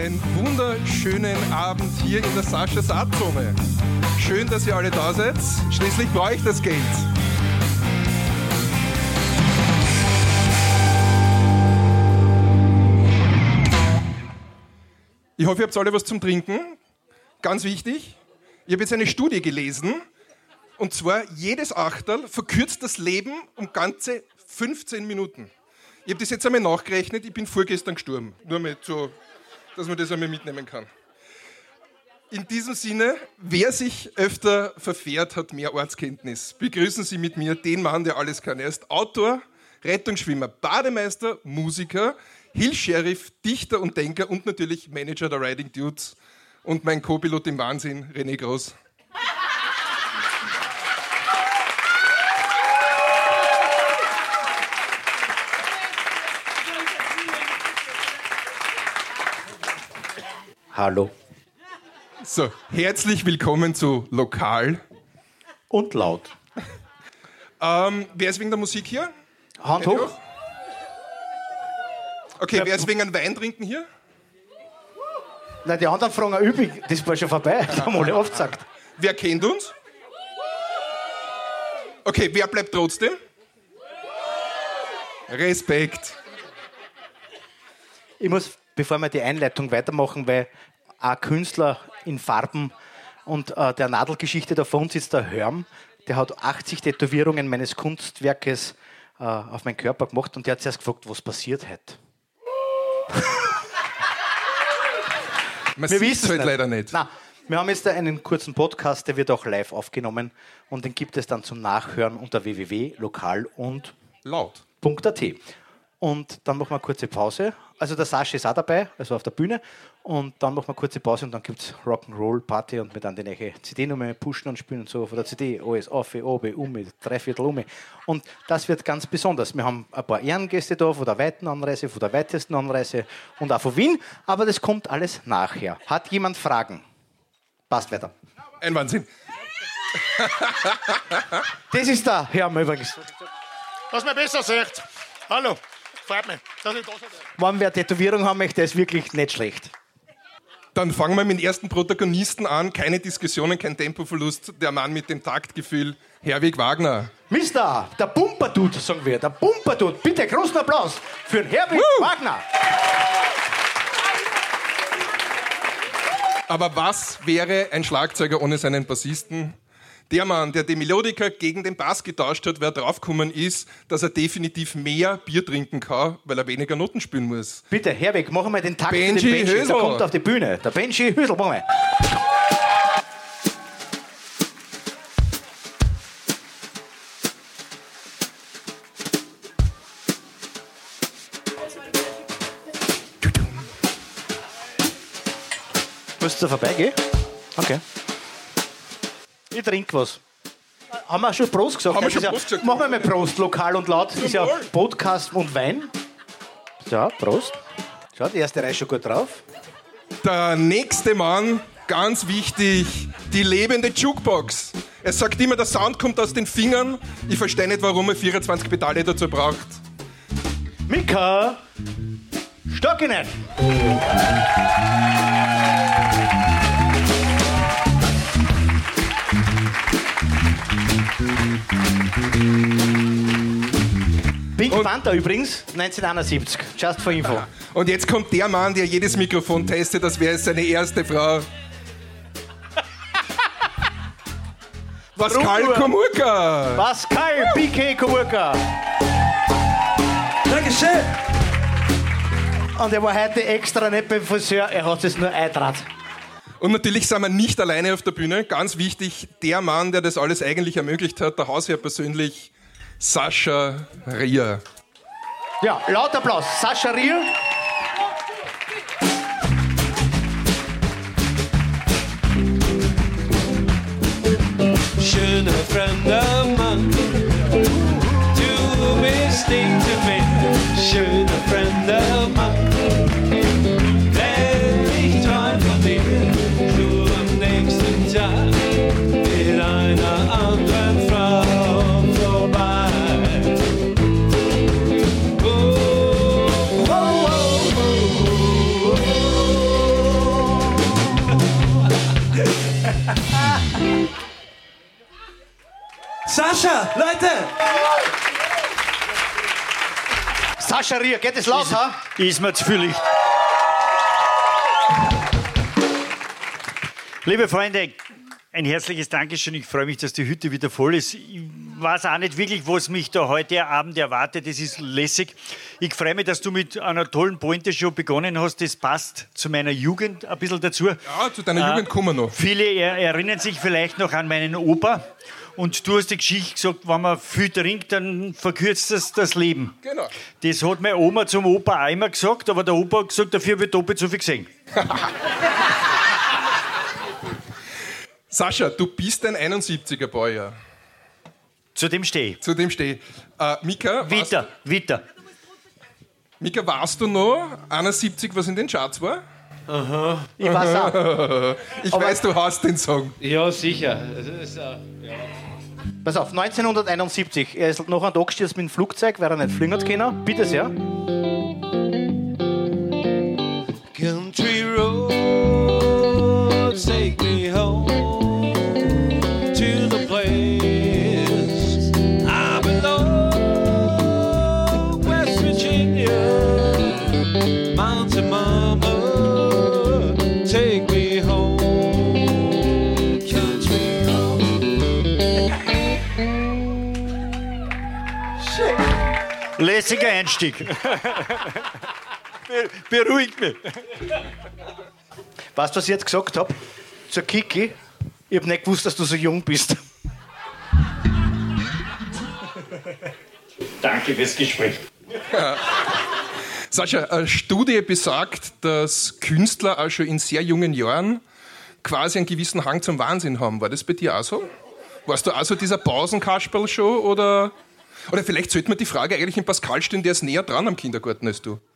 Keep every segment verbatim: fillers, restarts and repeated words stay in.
einen wunderschönen Abend hier in der Sascha Saatzone. Schön, dass ihr alle da seid. Schließlich brauche ich das Geld. Ich hoffe, ihr habt alle was zum Trinken. Ganz wichtig. Ich habe jetzt eine Studie gelesen. Und zwar, jedes Achterl verkürzt das Leben um ganze fünfzehn Minuten. Ich habe das jetzt einmal nachgerechnet. Ich bin vorgestern gestorben. Nur mal so, dass man das einmal mitnehmen kann. In diesem Sinne, wer sich öfter verfährt, hat mehr Ortskenntnis. Begrüßen Sie mit mir den Mann, der alles kann. Er ist Autor, Rettungsschwimmer, Bademeister, Musiker, Hill-Sheriff, Dichter und Denker und natürlich Manager der Riding Dudes und mein Co-Pilot im Wahnsinn, René Groß. Hallo. So, herzlich willkommen zu Lokal. Und laut. Ähm, wer ist wegen der Musik hier? Hand hoch. Okay, wer ist wegen einem Wein trinken hier? Nein, die anderen fragen übrig, das war schon vorbei. Das haben wir alle oft gesagt. Wer kennt uns? Okay, wer bleibt trotzdem? Respekt. Ich muss, bevor wir die Einleitung weitermachen, weil ein Künstler in Farben und äh, der Nadelgeschichte da vor uns ist der Hörm, der hat achtzig Tätowierungen meines Kunstwerkes äh, auf meinen Körper gemacht und der hat zuerst gefragt, was passiert heute. Man Wir sieht wissen es halt nicht. leider nicht. Nein, wir haben jetzt einen kurzen Podcast, der wird auch live aufgenommen und den gibt es dann zum Nachhören unter w w w punkt lokal und Laut. .at. Und dann machen wir eine kurze Pause. Also der Sascha ist auch dabei, also auf der Bühne. Und dann machen wir eine kurze Pause und dann gibt es Rock'n'Roll-Party und wir dann die neue C D-Nummer pushen und spielen und so von der C D. Alles auf, oben, um, dreiviertel um. Und das wird ganz besonders. Wir haben ein paar Ehrengäste da von der weiten Anreise, von der weitesten Anreise und auch von Wien. Aber das kommt alles nachher. Hat jemand Fragen? Passt weiter. Ein Wahnsinn. Das ist der Herr übrigens. Was man besser sagt. Hallo, freut mich, dass ich da sein darf. Wenn wer Tätowierung haben möchte, ist wirklich nicht schlecht. Dann fangen wir mit dem ersten Protagonisten an. Keine Diskussionen, kein Tempoverlust. Der Mann mit dem Taktgefühl, Herwig Wagner. Mister, der Pumperdude, sagen wir. Der Pumperdude. Bitte großen Applaus für den Herwig Woo! Wagner. Aber was wäre ein Schlagzeuger ohne seinen Bassisten? Der Mann, der die Melodika gegen den Bass getauscht hat, wer draufgekommen ist, dass er definitiv mehr Bier trinken kann, weil er weniger Noten spielen muss. Bitte, Herwig, machen wir den Takt Benji für den Benji. Hösel. Der kommt auf die Bühne. Der Benji Hösel, machen wir. Musst du vorbeigehen? Okay. Ich trinke was. Haben wir schon Prost gesagt? Haben wir Das schon ist Prost gesagt? Machen wir mal Prost, lokal und laut. Das ist ja Wohl. Podcast und Wein. Ja, Prost. Schau, die erste Reihe schon gut drauf. Der nächste Mann, ganz wichtig, die lebende Jukebox. Er sagt immer, der Sound kommt aus den Fingern. Ich verstehe nicht, warum er vierundzwanzig Pedale dazu braucht. Mika Stockinen. Pink Und- Panther übrigens, neunzehnhunderteinundsiebzig. Just for Info. Und jetzt kommt der Mann, der jedes Mikrofon testet, als wäre es seine erste Frau. Pascal nur? Komurka. Pascal P K Komurka. Dankeschön. Und er war heute extra nicht beim Friseur, er hat es nur eintraut. Und natürlich sind wir nicht alleine auf der Bühne. Ganz wichtig, der Mann, der das alles eigentlich ermöglicht hat, der Hausherr persönlich, Sascha Rier. Ja, laut Applaus. Sascha Rier. Schöner fremder Mann, du bist nicht zu mir. Schöner fremder Mann, denn ich träum von dir. Du am nächsten Tag mit einer anderen Frau vorbei. Oh, oh, oh, oh, oh. Sascha, Leute! Sascha Rier, geht es laut, ha? Ist mir zu viel. Liebe Freunde, ein herzliches Dankeschön. Ich freue mich, dass die Hütte wieder voll ist. Ich weiß auch nicht wirklich, was mich da heute Abend erwartet. Das ist lässig. Ich freue mich, dass du mit einer tollen Pointe-Show begonnen hast. Das passt zu meiner Jugend ein bisschen dazu. Ja, zu deiner Jugend kommen wir noch. Viele er erinnern sich vielleicht noch an meinen Opa. Und du hast die Geschichte gesagt, wenn man viel trinkt, dann verkürzt das das Leben. Genau. Das hat meine Oma zum Opa auch immer gesagt, aber der Opa hat gesagt, dafür wird doppelt so viel gesehen. Sascha, du bist ein einundsiebziger Baujahr. Zu dem stehe ich. Zu dem stehe ich. Äh, Mika, Weiter, weiter. Mika, warst du noch einundsiebzig, was in den Charts war? Ich weiß auch. Ich weiß, du hast den Song. Ja, sicher. Das ist, äh, ja. Pass auf, neunzehnhunderteinundsiebzig. Er ist noch ein Tag gestürzt mit dem Flugzeug, weil er nicht fliegen hat können. Bitte sehr. Country roads take me home to the place I belong, West Virginia, Mountain Mama, take me home, country road. Lässiger Einstieg. Be- Beruhigt mich. Weißt du, was ich jetzt gesagt habe? Zur Kiki. Ich habe nicht gewusst, dass du so jung bist. Danke fürs Gespräch. Sascha, eine Studie besagt, dass Künstler auch schon in sehr jungen Jahren quasi einen gewissen Hang zum Wahnsinn haben. War das bei dir auch so? Warst du auch so dieser Pausenkasperl schon? Oder, oder vielleicht sollte man die Frage eigentlich in Pascal stellen, der ist näher dran am Kindergarten als du.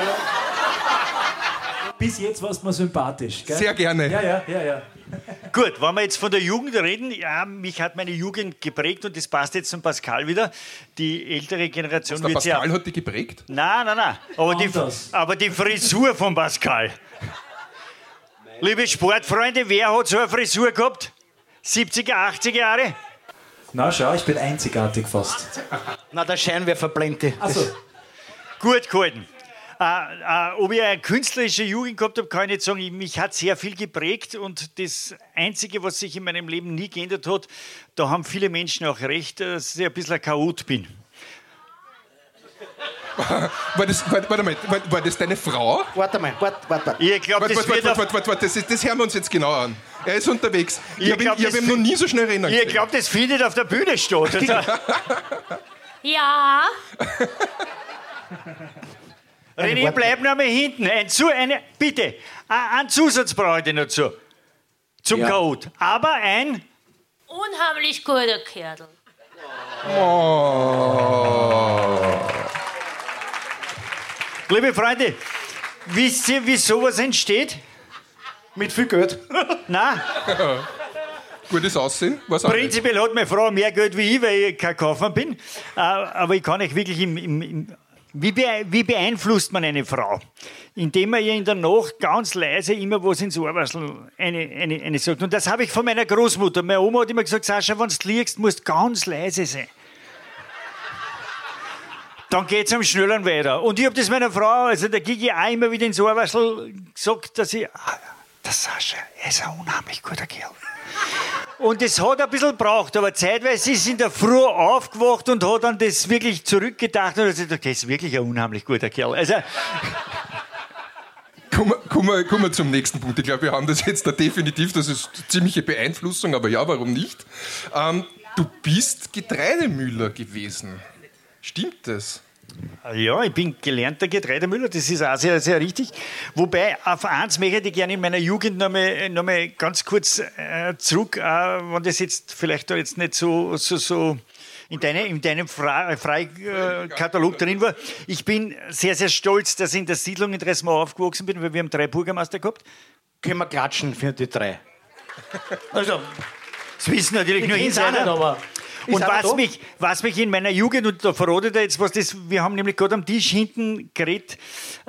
Bis jetzt warst du mir sympathisch, gell? Sehr gerne. Ja, ja, ja, ja. Gut, wenn wir jetzt von der Jugend reden, ja, mich hat meine Jugend geprägt und das passt jetzt zum Pascal wieder. Die ältere Generation Der wird sehr... Pascal hat dich geprägt? Nein, nein, nein. Aber die, Anders. aber die Frisur von Pascal. Liebe Sportfreunde, wer hat so eine Frisur gehabt? siebziger, achtziger Jahre? Na schau, ich bin einzigartig fast. Na, der Scheinwerferblende. Also, Gut gehalten. Äh, äh, ob ich eine künstlerische Jugend gehabt habe, kann ich nicht sagen. Ich- Mich hat sehr viel geprägt und das Einzige, was sich in meinem Leben nie geändert hat, da haben viele Menschen auch recht, dass ich ein bisschen ein Chaot bin. War das, warte, warte mal, war, war das deine Frau? Warte mal, warte, warte. warte. Ich glaube, Warte, das warte, wird warte, auf- warte, warte, warte. Das, ist- das hören wir uns jetzt genau an. Er ist unterwegs. Ich Ich habe ihn, glaub, ich hab das ihn noch nie so schnell rennen ich gesehen. glaube, das findet auf der Bühne statt. Also, Ja, René, bleib noch mal hinten. Ein Zu, eine, bitte, ein einen Zusatz brauche ich dir noch zu. Zum Ja. Chaot. Aber ein... unheimlich guter Kerl. Liebe Freunde, wisst ihr, wie sowas entsteht? Mit viel Geld. Nein, Gutes Aussehen? Was auch nicht. prinzipiell hat meine Frau mehr Geld wie ich, weil ich kein Kaufmann bin. Äh, Aber ich kann euch wirklich im... im, im wie, bee- wie beeinflusst man eine Frau? Indem man ihr in der Nacht ganz leise immer was ins Ohrwaschel eine, eine, eine sagt. Und das habe ich von meiner Großmutter. Meine Oma hat immer gesagt, Sascha, wenn du liegst, musst du ganz leise sein. Dann geht es am Schnelleren weiter. Und ich habe das meiner Frau, also der Gigi, auch immer wieder ins Ohrwaschel gesagt, dass ich... Ah, der Sascha, er ist ein unheimlich guter Kerl. Und es hat ein bisschen gebraucht, aber zeitweise ist sie in der Früh aufgewacht und hat dann das wirklich zurückgedacht und hat gesagt, das ist wirklich ein unheimlich guter Kerl. Also, Kommen wir, kommen, wir, kommen wir zum nächsten Punkt. Ich glaube, wir haben das jetzt da definitiv, das ist ziemliche Beeinflussung, aber ja, warum nicht? Ähm, du bist Getreidemüller gewesen. Stimmt das? ja, ich bin gelernter Getreidemüller, das ist auch sehr, sehr richtig. Wobei, auf eins möchte ich gerne in meiner Jugend noch mal, noch mal ganz kurz äh, zurück, äh, wenn das jetzt vielleicht da jetzt nicht so, so, so in, deine, in deinem Freikatalog äh, Katalog drin war. Ich bin sehr, sehr stolz, dass ich in der Siedlung in Dresmau aufgewachsen bin, weil wir haben drei Bürgermeister gehabt. Können wir klatschen für die drei. Also, das wissen natürlich nur kenn's auch nicht, Insider. aber... Und Ist einer was da? mich, was mich in meiner Jugend, und da verrate ich dir jetzt was, das, wir haben nämlich gerade am Tisch hinten geredet, äh,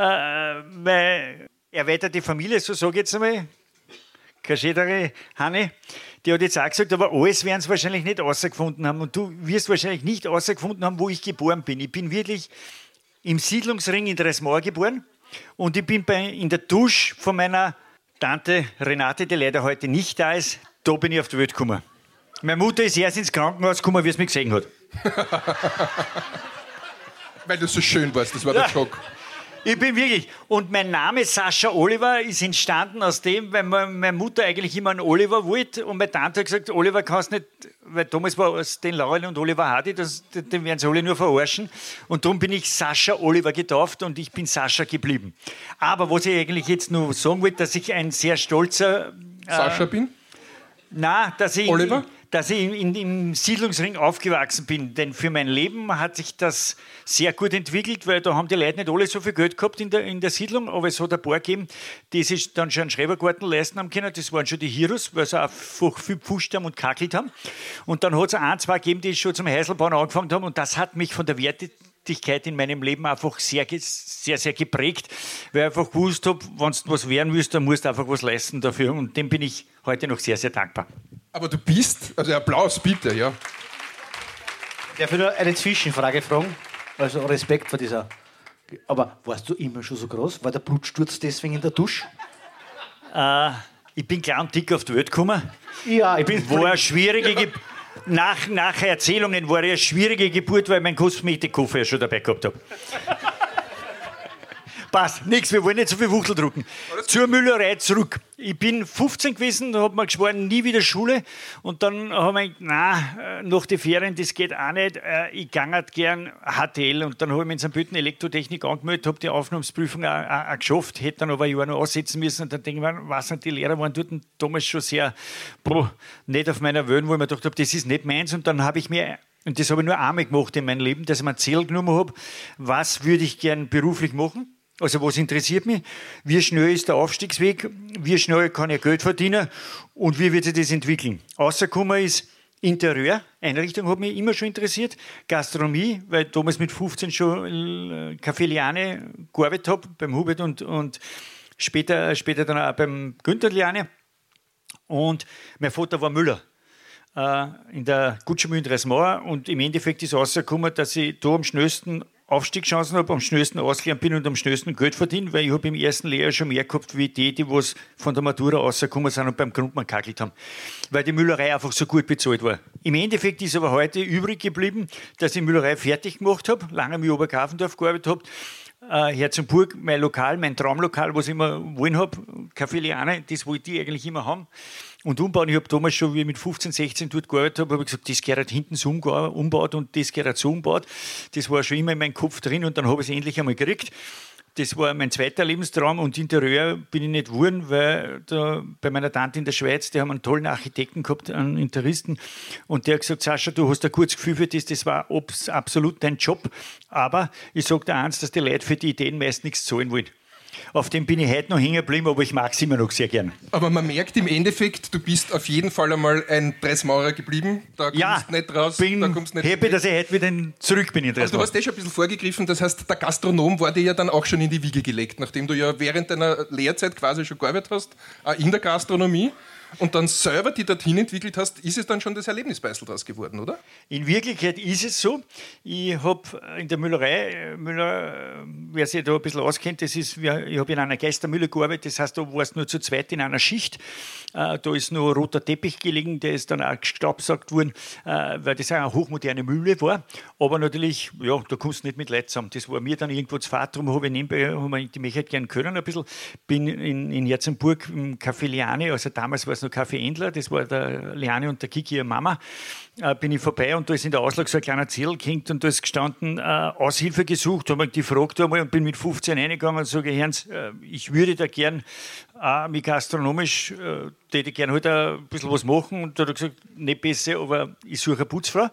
meine erweiterte Familie, so sage ich jetzt einmal, Kaschedere, Hanne, die hat jetzt auch gesagt, aber alles werden sie wahrscheinlich nicht rausgefunden haben. Und du wirst wahrscheinlich nicht rausgefunden haben, wo ich geboren bin. Ich bin wirklich im Siedlungsring in Dresmauer geboren und ich bin bei, in der Dusche von meiner Tante Renate, die leider heute nicht da ist, da bin ich auf die Welt gekommen. Meine Mutter ist erst ins Krankenhaus gekommen, wie es mich gesehen hat. Weil du so schön warst, das war der Ja. Schock. Ich bin wirklich. Und mein Name Sascha Oliver ist entstanden aus dem, weil meine Mutter eigentlich immer einen Oliver wollte. Und meine Tante hat gesagt, Oliver kannst nicht, weil damals war es den Laurel und Oliver Hardy, das, den werden sie alle nur verarschen. Und darum bin ich Sascha Oliver getauft und ich bin Sascha geblieben. Aber was ich eigentlich jetzt nur sagen wollte, dass ich ein sehr stolzer... Äh, Sascha bin? Na, dass ich, Oliver? dass ich in, in, im Siedlungsring aufgewachsen bin. Denn für mein Leben hat sich das sehr gut entwickelt, weil da haben die Leute nicht alle so viel Geld gehabt in der, in der Siedlung, aber es hat ein paar gegeben, die sich dann schon einen Schrebergarten leisten haben können. Das waren schon die Heroes, weil sie einfach viel gepusht haben und kackelt haben. Und dann hat es ein, zwei gegeben, die schon zum Heiselbauen angefangen haben und das hat mich von der Wertigkeit in meinem Leben einfach sehr, sehr, sehr geprägt, weil ich einfach gewusst habe, wenn du was werden willst, dann musst du einfach was leisten dafür und dem bin ich heute noch sehr, sehr dankbar. Aber du bist, also Applaus bitte, ja. Darf ich nur eine Zwischenfrage fragen? Also Respekt vor dieser... Aber warst du immer schon so groß? War der Blutsturz deswegen in der Dusche? Äh, ich bin klein und dick auf die Welt gekommen. Ja, ich bin... War eine schwierige Ge nach, nach Erzählungen war eine schwierige Geburt, weil ich meinen Kosmetikkoffer ja schon dabei gehabt habe. Passt, nichts, wir wollen nicht so viel Wuchtel drucken. Zur Müllerei zurück. Ich bin fünfzehn gewesen, da hat man geschworen, nie wieder Schule. Und dann haben wir gedacht, nein, nach den Ferien, das geht auch nicht. Ich gehe halt gern H T L. Und dann habe ich mich in Sankt Pölten Elektrotechnik angemeldet, habe die Aufnahmsprüfung auch, auch, auch geschafft, hätte dann aber ein Jahr noch aussetzen müssen. Und dann denke ich mir, was sind die Lehrer waren dort damals schon sehr boah, nicht auf meiner Wöhn, wo ich mir gedacht habe, das ist nicht meins. Und dann habe ich mir... Und das habe ich nur einmal gemacht in meinem Leben, dass ich mir ein Ziel genommen habe, was würde ich gern beruflich machen. Also was interessiert mich? Wie schnell ist der Aufstiegsweg? Wie schnell kann ich Geld verdienen? Und wie wird sich das entwickeln? Rausgekommen ist Interieur, Einrichtung hat mich immer schon interessiert. Gastronomie, weil ich damals mit fünfzehn schon Café Liane gearbeitet habe, beim Hubert und, und später, später dann auch beim Günther Liane. Und mein Vater war Müller äh, in der Gutschermühle in Dresmauer. Und im Endeffekt ist rausgekommen, dass ich da am schnellsten Aufstiegschancen habe, am schnellsten ausgelernt bin und am schnellsten Geld verdiene, weil ich habe im ersten Lehrjahr schon mehr gehabt wie die, die was von der Matura rausgekommen sind und beim Grundmann kackelt haben. Weil die Müllerei einfach so gut bezahlt war. Im Endeffekt ist aber heute übrig geblieben, dass ich die Müllerei fertig gemacht habe, lange im Obergrafendorf gearbeitet habe, äh, Herzenburg, mein Lokal, mein Traumlokal, was ich immer wollen habe, Café Liane, das wollte ich eigentlich immer haben. Und umbauen, ich habe damals schon, wie ich mit fünfzehn, sechzehn dort gearbeitet habe, habe ich gesagt, das gehört hinten so umgebaut und das gehört so umgebaut. Das war schon immer in meinem Kopf drin und dann habe ich es endlich einmal gekriegt. Das war mein zweiter Lebenstraum und Interieur bin ich nicht geworden, weil da bei meiner Tante in der Schweiz, die haben einen tollen Architekten gehabt, einen Interisten und der hat gesagt, Sascha, du hast ein kurzes Gefühl für das, das war absolut dein Job, aber ich sage dir eins, dass die Leute für die Ideen meist nichts zahlen wollen. Auf dem bin ich heute noch hängen geblieben, aber ich mag es immer noch sehr gern. Aber man merkt im Endeffekt, du bist auf jeden Fall einmal ein Dresmaurer geblieben. Da kommst Ja, du nicht raus. bin da kommst nicht happy, weg. dass ich heute wieder zurück bin in Aber du Dresden. hast eh schon ein bisschen vorgegriffen, das heißt, der Gastronom war dir ja dann auch schon in die Wiege gelegt, nachdem du ja während deiner Lehrzeit quasi schon gearbeitet hast, auch in der Gastronomie und dann selber die dorthin entwickelt hast, ist es dann schon das Erlebnisbeißel draus geworden, oder? In Wirklichkeit ist es so. Ich habe in der Müllerei, Müller, wer sich da ein bisschen auskennt, das ist, ich habe in einer Geistermühle gearbeitet, das heißt, da warst du nur zu zweit in einer Schicht. Da ist nur ein roter Teppich gelegen, der ist dann auch gestaubsaugt worden, weil das auch eine hochmoderne Mühle war. Aber natürlich, ja, da kommst du nicht mit Leuten zusammen. Das war mir dann irgendwo zu fad, darum habe ich nebenbei, habe ich die mich halt gerne können ein bisschen. Bin in, in Herzenburg im Café Liane, also damals war es noch Café Endler, das war der Liane und der Kiki, ihre Mama, äh, bin ich vorbei und da ist in der Auslage so ein kleiner Zettel gehängt und da ist gestanden, äh, Aushilfe gesucht, habe ich die gefragt einmal und bin mit fünfzehn reingegangen und sage, Herrn, äh, ich würde da gern äh, mich gastronomisch, äh, täte gern halt ein bisschen was machen und da hat er gesagt, nicht besser, aber ich suche eine Putzfrau.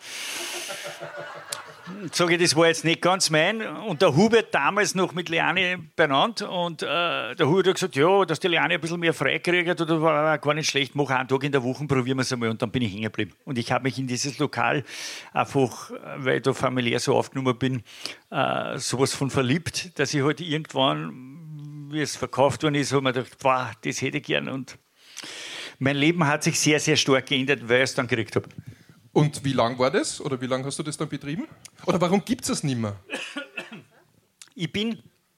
Sage ich, das war jetzt nicht ganz mein. Und der Hubert damals noch mit Liane beieinander. Und äh, der Hubert hat gesagt, ja, dass die Liane ein bisschen mehr frei kriegt, oder war gar nicht schlecht, mach einen Tag in der Woche, probieren wir es einmal. Und dann bin ich hängen geblieben. Und ich habe mich in dieses Lokal einfach, weil ich da familiär so aufgenommen bin, äh, sowas von verliebt, dass ich halt irgendwann, wie es verkauft worden ist, habe ich mir gedacht, wow, das hätte ich gern. Und mein Leben hat sich sehr, sehr stark geändert, weil ich es dann gekriegt habe. Und wie lang war das? Oder wie lange hast du das dann betrieben? Oder warum gibt es das nicht mehr? Ich bin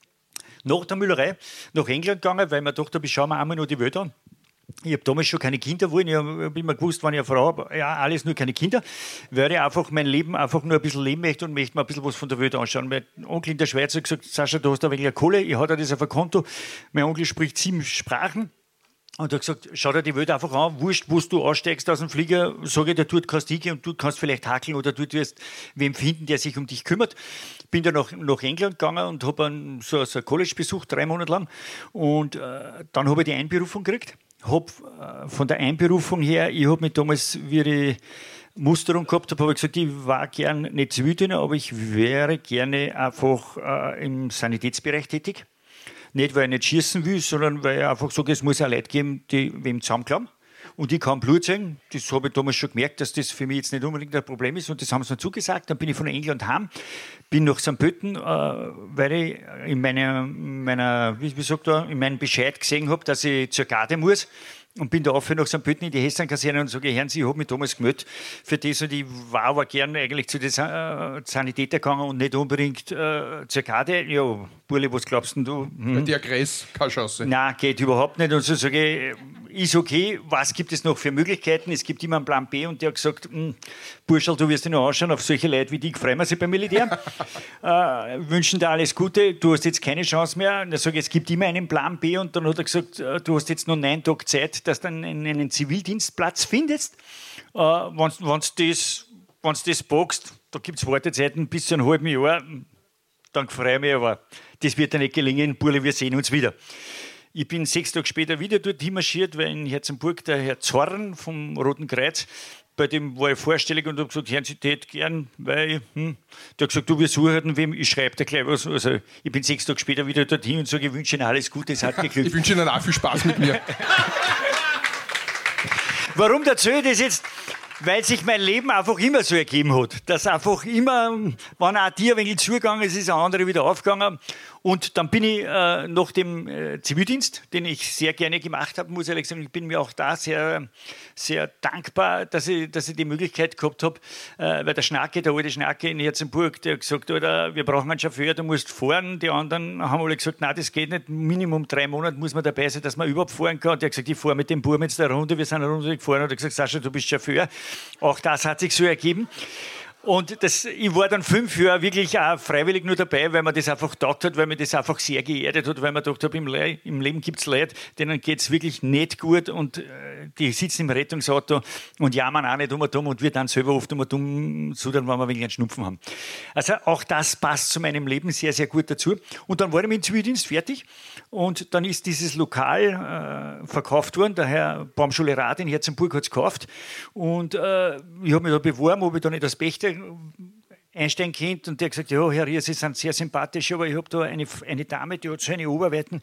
nach der Müllerei nach England gegangen, weil ich mir gedacht habe, ich schaue mir einmal noch die Welt an. Ich habe damals schon keine Kinder wollen. Ich habe immer gewusst, wenn ich eine Frau habe, ja, alles nur keine Kinder, weil ich einfach mein Leben einfach nur ein bisschen leben möchte und möchte mir ein bisschen was von der Welt anschauen. Mein Onkel in der Schweiz hat gesagt, Sascha, du hast ein wenig Kohle, ich hatte das auf ein Konto. Mein Onkel spricht sieben Sprachen. Und er hat gesagt, schau dir die Welt einfach an, wurscht, wo du aussteigst aus dem Flieger, sage ich dir, dort kannst du hingehen und dort kannst vielleicht hakeln oder dort wirst wem finden, der sich um dich kümmert. Bin dann nach, nach England gegangen und habe so, so ein College besucht, drei Monate lang. Und äh, dann habe ich die Einberufung gekriegt. Hab, äh, von der Einberufung her, ich habe mich damals, wie ich Musterung gehabt habe, habe ich gesagt, ich war gern nicht Zivildiener, aber ich wäre gerne einfach äh, im Sanitätsbereich tätig. Nicht, weil ich nicht schießen will, sondern weil ich einfach sage, es muss auch Leute geben, die wem zusammenklappen. Und ich kann Blut sehen. Das habe ich damals schon gemerkt, dass das für mich jetzt nicht unbedingt ein Problem ist. Und das haben sie mir zugesagt. Dann bin ich von England heim, bin nach Sankt Pölten, äh, weil ich in meiner, meiner wie, wie sagt er, in meinem Bescheid gesehen habe, dass ich zur Garde muss. Und bin da auf nach Sankt Pölten in die Hessan-Kaserne und sage, Herrn Sie, ich habe mich damals gemeldet für das und ich war aber gern eigentlich zu den äh, Sanitäter gegangen und nicht unbedingt äh, zur Garde. Ja, Burli, was glaubst denn du? Hm? Der Gräß, keine Chance. Nein, geht überhaupt nicht. Und so sage ich, ist okay, was gibt es noch für Möglichkeiten? Es gibt immer einen Plan B und der hat gesagt, Burschel, du wirst dich noch anschauen, auf solche Leute wie dich freuen wir sich beim Militär. äh, wünschen dir alles Gute, du hast jetzt keine Chance mehr. Und er sagt, es gibt immer einen Plan B und dann hat er gesagt, du hast jetzt noch neun Tage Zeit, dass du einen, einen Zivildienstplatz findest. Äh, wenn du das, wenn's das bockst, da gibt es Wartezeiten bis zu einem halben Jahr, dann freue ich mich, aber das wird dir nicht gelingen, Burli, wir sehen uns wieder. Ich bin sechs Tage später wieder dorthin marschiert, weil in Herzenburg der Herr Zorn vom Roten Kreuz, bei dem war ich vorstellig und habe gesagt, Herrn, Sie tät gern, weil, hm, der hat gesagt, du, wir suchen wem, ich schreibe dir gleich was. Also, ich bin sechs Tage später wieder dorthin und sage, ich wünsche Ihnen alles Gute, es hat geglückt. Ich wünsche Ihnen auch viel Spaß mit mir. Warum erzähle ich das jetzt? Weil sich mein Leben einfach immer so ergeben hat. Dass einfach immer, wenn auch dir ein wenig zugegangen ist, ist ein anderer wieder aufgegangen. Und dann bin ich äh, nach dem äh, Zivildienst, den ich sehr gerne gemacht habe, muss ich ehrlich sagen, ich bin mir auch da sehr, sehr dankbar, dass ich, dass ich die Möglichkeit gehabt habe, äh, weil der Schnacke, der alte Schnacke in Herzenburg, der hat gesagt, Alter, wir brauchen einen Chauffeur, du musst fahren. Die anderen haben alle gesagt, nein, das geht nicht, Minimum drei Monate muss man dabei sein, dass man überhaupt fahren kann. Und der hat gesagt, ich fahre mit dem Buben jetzt eine Runde, wir sind eine Runde gefahren. Und er hat gesagt, Sascha, du bist Chauffeur. Auch das hat sich so ergeben. Und das, ich war dann fünf Jahre wirklich auch freiwillig nur dabei, weil man das einfach taugt hat, weil mir das einfach sehr geerdet hat, weil man gedacht habe, im, Le- im Leben gibt es Leute, denen geht es wirklich nicht gut und äh, die sitzen im Rettungsauto und jammern auch nicht um und um und wir dann selber oft um und um, so dann, wenn wir wenig einen Schnupfen haben. Also auch das passt zu meinem Leben sehr, sehr gut dazu. Und dann war ich mit dem Zivildienst fertig und dann ist dieses Lokal äh, verkauft worden, der Herr Baumschule Rath in Herzenburg hat es gekauft und äh, ich habe mich da beworben, ob ich da nicht als Pächter einsteigen könnte und der hat gesagt, ja, Herr Ries, Sie sind sehr sympathisch, aber ich habe da eine, eine Dame, die hat so eine Oberweiten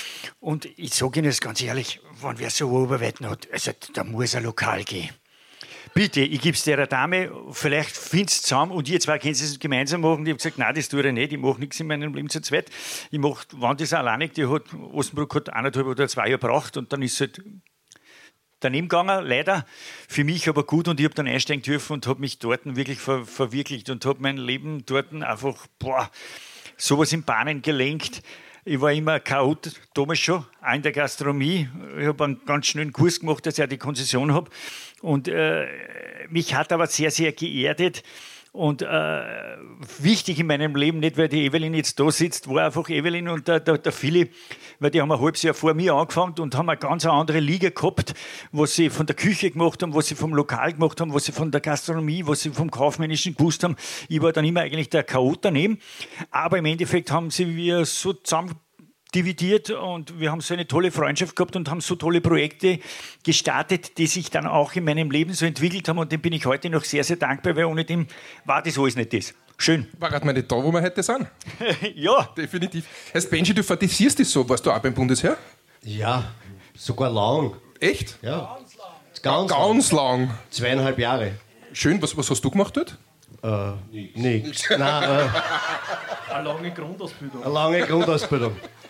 und ich sage Ihnen das ganz ehrlich, wenn wer so Oberweiten hat, also da muss ein Lokal gehen. Bitte, ich gebe es der Dame, vielleicht findet es zusammen und ihr zwei können es gemeinsam machen. Die haben gesagt, nein, das tue ich nicht, ich mache nichts in meinem Leben zu zweit. Ich mache, wenn das alleine, die hat, Ostenbruck hat eineinhalb oder zwei Jahre gebraucht und dann ist es halt daneben gegangen, leider, für mich aber gut und ich habe dann einsteigen dürfen und habe mich dort wirklich ver- verwirklicht und habe mein Leben dort einfach, boah, sowas in Bahnen gelenkt. Ich war immer Chaot, damals schon, auch in der Gastronomie. Ich habe einen ganz schnellen Kurs gemacht, dass ich auch die Konzession habe. Und äh, mich hat aber sehr, sehr geerdet. Und äh, wichtig in meinem Leben, nicht weil die Evelyn jetzt da sitzt, war einfach Evelyn und der, der, der Philipp, weil die haben ein halbes Jahr vor mir angefangen und haben eine ganz andere Liga gehabt, was sie von der Küche gemacht haben, was sie vom Lokal gemacht haben, was sie von der Gastronomie, was sie vom Kaufmännischen gewusst haben. Ich war dann immer eigentlich der Chaot daneben, aber im Endeffekt haben sie wir so zusammen dividiert und wir haben so eine tolle Freundschaft gehabt und haben so tolle Projekte gestartet, die sich dann auch in meinem Leben so entwickelt haben und dem bin ich heute noch sehr, sehr dankbar, weil ohne dem war das alles nicht das. Schön. War gerade mal nicht da, wo wir heute sind. Ja. Definitiv. Heißt, Benji, du fantasierst das so. Warst du auch beim Bundesheer? Ja, sogar lang. Echt? Ja. Ganz, Ganz lang. lang. Zweieinhalb Jahre. Schön. Was, was hast du gemacht dort? Äh, nichts. Nein, äh, Eine lange Grundausbildung. eine lange Grundausbildung.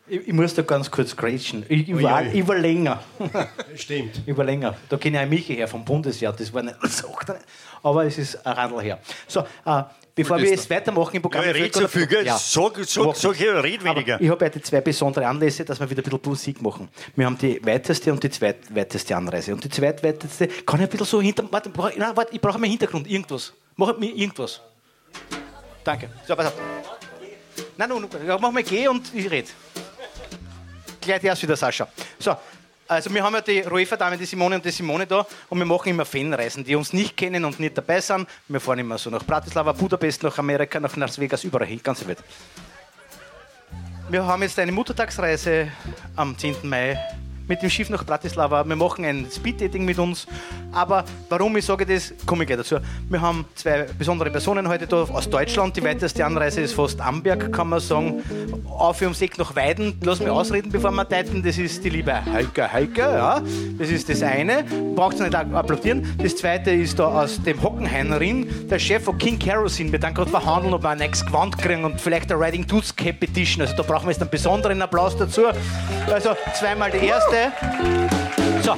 Ich, ich muss da ganz kurz grätschen. Ich, ich, war, ich war länger. Stimmt. Ich war länger. Da kenne ich auch Michi her vom Bundesjahr. Das war nicht so. Aber es ist ein Radl her. So, äh, bevor wir jetzt weitermachen im Programm. Ja, red so viel, gell? Ja. Sag, sag, sag, red weniger. Aber ich habe heute zwei besondere Anlässe, dass wir wieder ein bisschen Musik machen. Wir haben die weiteste und die zweitweiteste Anreise. Und die zweitweiteste kann ich ein bisschen so hinter. Warte, nein, warte, ich brauche meinen Hintergrund. Irgendwas. Mach mir irgendwas. Danke. So, pass auf. Nein, nein, nein, mach mal geh und ich rede. Gleich erst wieder, Sascha. So, also wir haben ja die Roefer-Damen, die Simone und die Simone da und wir machen immer Fanreisen, die uns nicht kennen und nicht dabei sind. Wir fahren immer so nach Bratislava, Budapest, nach Amerika, nach Las Vegas, überall hin, ganze Welt. Wir haben jetzt eine Muttertagsreise am zehnten Mai mit dem Schiff nach Bratislava. Wir machen ein Speed-Dating mit uns. Aber warum ich sage das, komme ich gleich dazu. Wir haben zwei besondere Personen heute da aus Deutschland. Die weiteste Anreise ist fast Amberg, kann man sagen. Auf ums Eck nach Weiden. Lass mich ausreden, bevor wir deuten. Das ist die liebe Heike Heike. Ja. Das ist das eine. Braucht ihr nicht applaudieren. Das zweite ist da aus dem Hockenheimerin, der Chef von King Kerosene. Wir dann gerade verhandeln, ob wir ein nächstes Gewand kriegen und vielleicht eine Riding Tooth Competition. Also da brauchen wir jetzt einen besonderen Applaus dazu. Also zweimal die erste. So.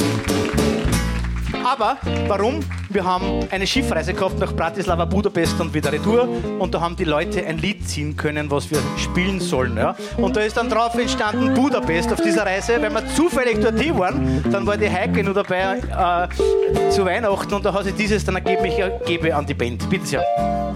Aber warum? Wir haben eine Schiffreise gehabt nach Bratislava, Budapest und wieder retour. Und da haben die Leute ein Lied ziehen können, was wir spielen sollen. Ja? Und da ist dann drauf entstanden Budapest auf dieser Reise. Wenn wir zufällig dort hier waren, dann war die Heike nur dabei äh, zu Weihnachten. Und da hat sie dieses dann ergeben, ich gebe an die Band. Bitte sehr.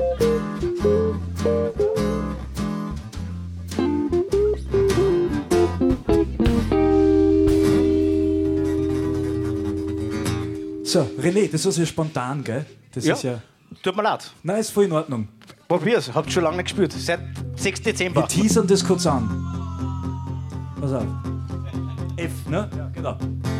So, René, das war so spontan, gell? Das Ja. ist ja. Tut mir leid. Nein, ist voll in Ordnung. Probier's, habt schon lange nicht gespielt. Seit sechsten Dezember. Wir teasern das kurz an. Pass auf. F, ne? Ja, genau.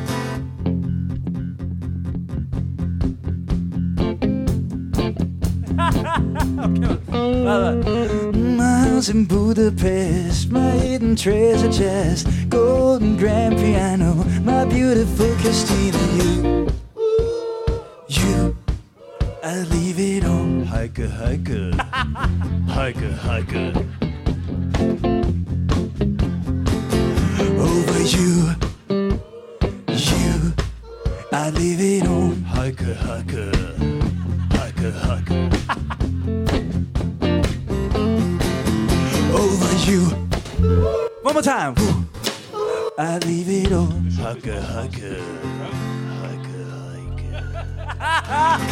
Miles in Budapest, my hidden treasure chest, golden grand piano, my beautiful Christina, you, you, I leave it on. Heike, Heike, Heike, Heike. Over you, you, I leave it on. Heike, Heike, Heike, Heike. Over you. One more time. I leave it on. Hacke, Hacke. Hacke, Hacke.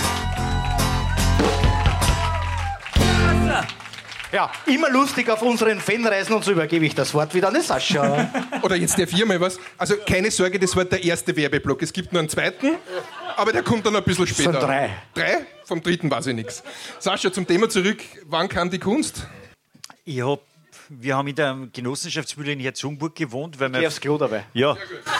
Ja, immer lustig auf unseren Fanreisen und so übergebe ich das Wort wieder an den Sascha. Oder jetzt der viermal was. Also keine Sorge, das war der erste Werbeblock. Es gibt nur einen zweiten, aber der kommt dann ein bisschen später. Von drei. Drei? Vom dritten weiß ich nichts. Sascha, zum Thema zurück. Wann kam die Kunst? Ich hab, wir haben in der Genossenschaftsmühle in Herzogenburg gewohnt, weil wir. Geh aufs Klo dabei. Ja.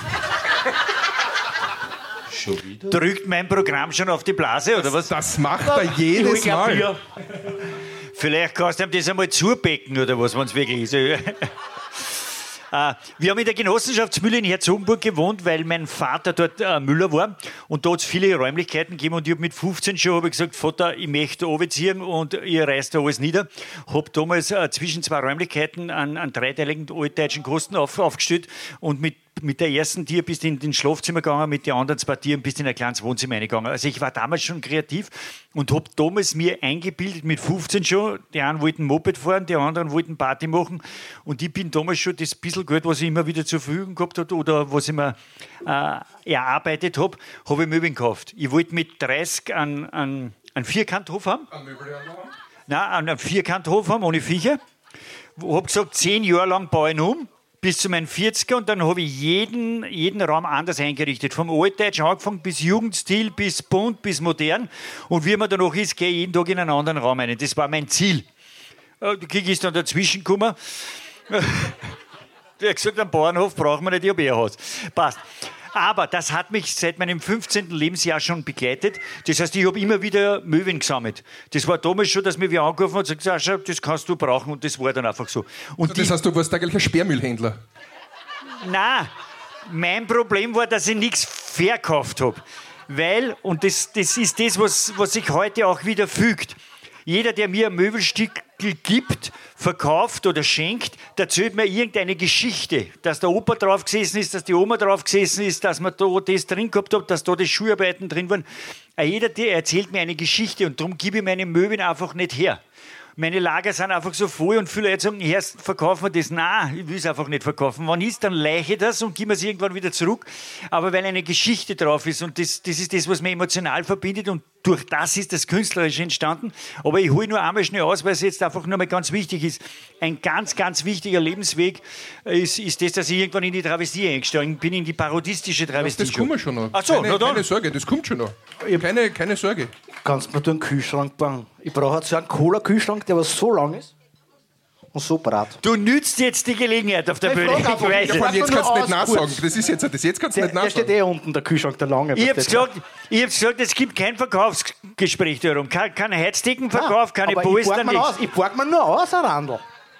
Schon wieder? Drückt mein Programm schon auf die Blase, oder was? Das macht er jedes Ich hol gleich Mal. Bier. Vielleicht kannst du ihm das einmal zubecken, oder was, wenn es wirklich ist. äh, wir haben in der Genossenschaftsmühle in Herzogenburg gewohnt, weil mein Vater dort äh, Müller war. Und da hat es viele Räumlichkeiten gegeben. Und ich habe mit fünfzehn schon hab ich gesagt, Vater, ich möchte da runterziehen und ihr reißt da alles nieder. Habe damals äh, zwischen zwei Räumlichkeiten einen, einen dreiteiligen altdeutschen Kosten auf, aufgestellt. Und mit Mit der ersten Tier bist du in den Schlafzimmer gegangen, mit den anderen zwei Tieren bist du in ein kleines Wohnzimmer reingegangen. Also ich war damals schon kreativ und habe damals mir eingebildet, mit fünfzehn schon, die einen wollten Moped fahren, die anderen wollten Party machen und ich bin damals schon das bisschen Geld, was ich immer wieder zur Verfügung gehabt habe oder was ich mir äh, erarbeitet habe, habe ich Möbeln gekauft. Ich wollte mit dreißig einen, einen, einen Vierkanthof haben. Ein Möbelhandel haben? Nein, einen Vierkanthof haben, ohne Viecher. Habe gesagt, zehn Jahre lang baue ich ihn um. Bis zu meinen vierziger und dann habe ich jeden, jeden Raum anders eingerichtet. Vom Altdeutsch angefangen bis Jugendstil, bis bunt, bis modern. Und wie man danach ist, gehe ich jeden Tag in einen anderen Raum rein. Das war mein Ziel. Der Kiki ist dann dazwischen gekommen. Der hat gesagt, am Bauernhof brauchen wir nicht, ich habe eh ein Haus. Passt. Aber das hat mich seit meinem fünfzehnten Lebensjahr schon begleitet. Das heißt, ich habe immer wieder Möwen gesammelt. Das war damals schon, dass mir wer angerufen hat und gesagt hat, das kannst du brauchen. Und das war dann einfach so. Und Also das heißt, du warst eigentlich ein Sperrmüllhändler. Nein, mein Problem war, dass ich nichts verkauft habe. Weil, und das, das ist das, was, was sich heute auch wieder fügt, Jeder, der mir ein Möbelstück gibt, verkauft oder schenkt, der erzählt mir irgendeine Geschichte. Dass der Opa drauf gesessen ist, dass die Oma drauf gesessen ist, dass man da das drin gehabt hat, dass da die Schularbeiten drin waren. Jeder, der erzählt mir eine Geschichte und darum gebe ich meine Möbel einfach nicht her. Meine Lager sind einfach so voll und viele Leute sagen, erst verkaufen wir das. Nein, ich will es einfach nicht verkaufen. Wann ist, dann leiche ich das und gebe es irgendwann wieder zurück. Aber weil eine Geschichte drauf ist und das, das ist das, was mich emotional verbindet und durch das ist das künstlerisch entstanden. Aber ich hole nur einmal schnell aus, weil es jetzt einfach nur mal ganz wichtig ist. Ein ganz, ganz wichtiger Lebensweg ist, ist das, dass ich irgendwann in die Travestie eingestiegen bin, in die parodistische Travestie. Das kommen wir schon noch. Ach so, keine, na dann. keine Sorge, das kommt schon noch. Keine, keine Sorge. Kannst du mir da einen Kühlschrank bauen? Ich brauche so einen Cola-Kühlschrank, der was so lang ist und so brat. Du nützt jetzt die Gelegenheit auf der Ich Bühne. frag Ich einfach, weiß ich es. Vor allem jetzt kannst du nicht Aus, nachsagen. kurz. Das ist jetzt das jetzt kannst du Der, nicht der steht nachsagen. eh unten, der Kühlschrank, der lange. Ich hab's gesagt, ich hab's gesagt, es gibt kein Verkaufsgespräch darum. Kein, kein Heizdeckenverkauf, keine aber ich Polster, borg mir aus, nichts. ich borg mir nur aus, ein Randl.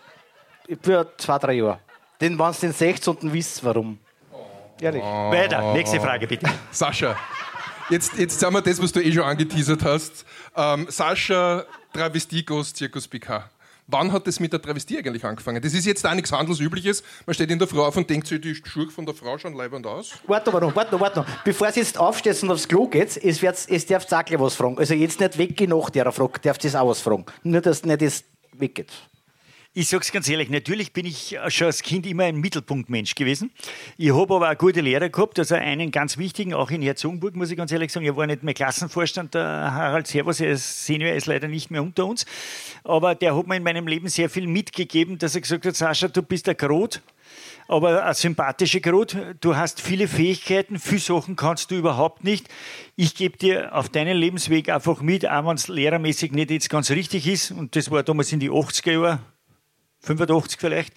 Für zwei, drei Jahre. Den, wenn du den sechst und wisst, warum. Ehrlich. Weiter, nächste Frage bitte. Sascha, jetzt, jetzt sagen wir das, was du eh schon angeteasert hast. Ähm, Sascha, Travestie-Ghost, Zirkus Picard. Wann hat das mit der Travestie eigentlich angefangen? Das ist jetzt auch nichts Handelsübliches. Man steht in der Frau auf und denkt sich, die Schuhe von der Frau schauen leibend aus. Warte noch, warte noch, warte noch. Bevor Sie jetzt aufsteht und aufs Klo geht, es, wird's, es darf auch gleich was fragen. Also jetzt nicht weggehen nach der Frage, darf das auch was fragen. Nur, dass nicht das weggeht. Ich sag's ganz ehrlich, natürlich bin ich schon als Kind immer ein Mittelpunktmensch gewesen. Ich habe aber auch gute Lehrer gehabt, also einen ganz wichtigen, auch in Herzogenburg, muss ich ganz ehrlich sagen. Er war nicht mehr Klassenvorstand, der Harald Servus, er ist Senior, er ist leider nicht mehr unter uns. Aber der hat mir in meinem Leben sehr viel mitgegeben, dass er gesagt hat, Sascha, du bist ein Grot, aber ein sympathischer Grot. Du hast viele Fähigkeiten, viele Sachen kannst du überhaupt nicht. Ich gebe dir auf deinen Lebensweg einfach mit, auch wenn es lehrermäßig nicht jetzt ganz richtig ist. Und das war damals in die achtziger Jahre. fünfundachtzig vielleicht,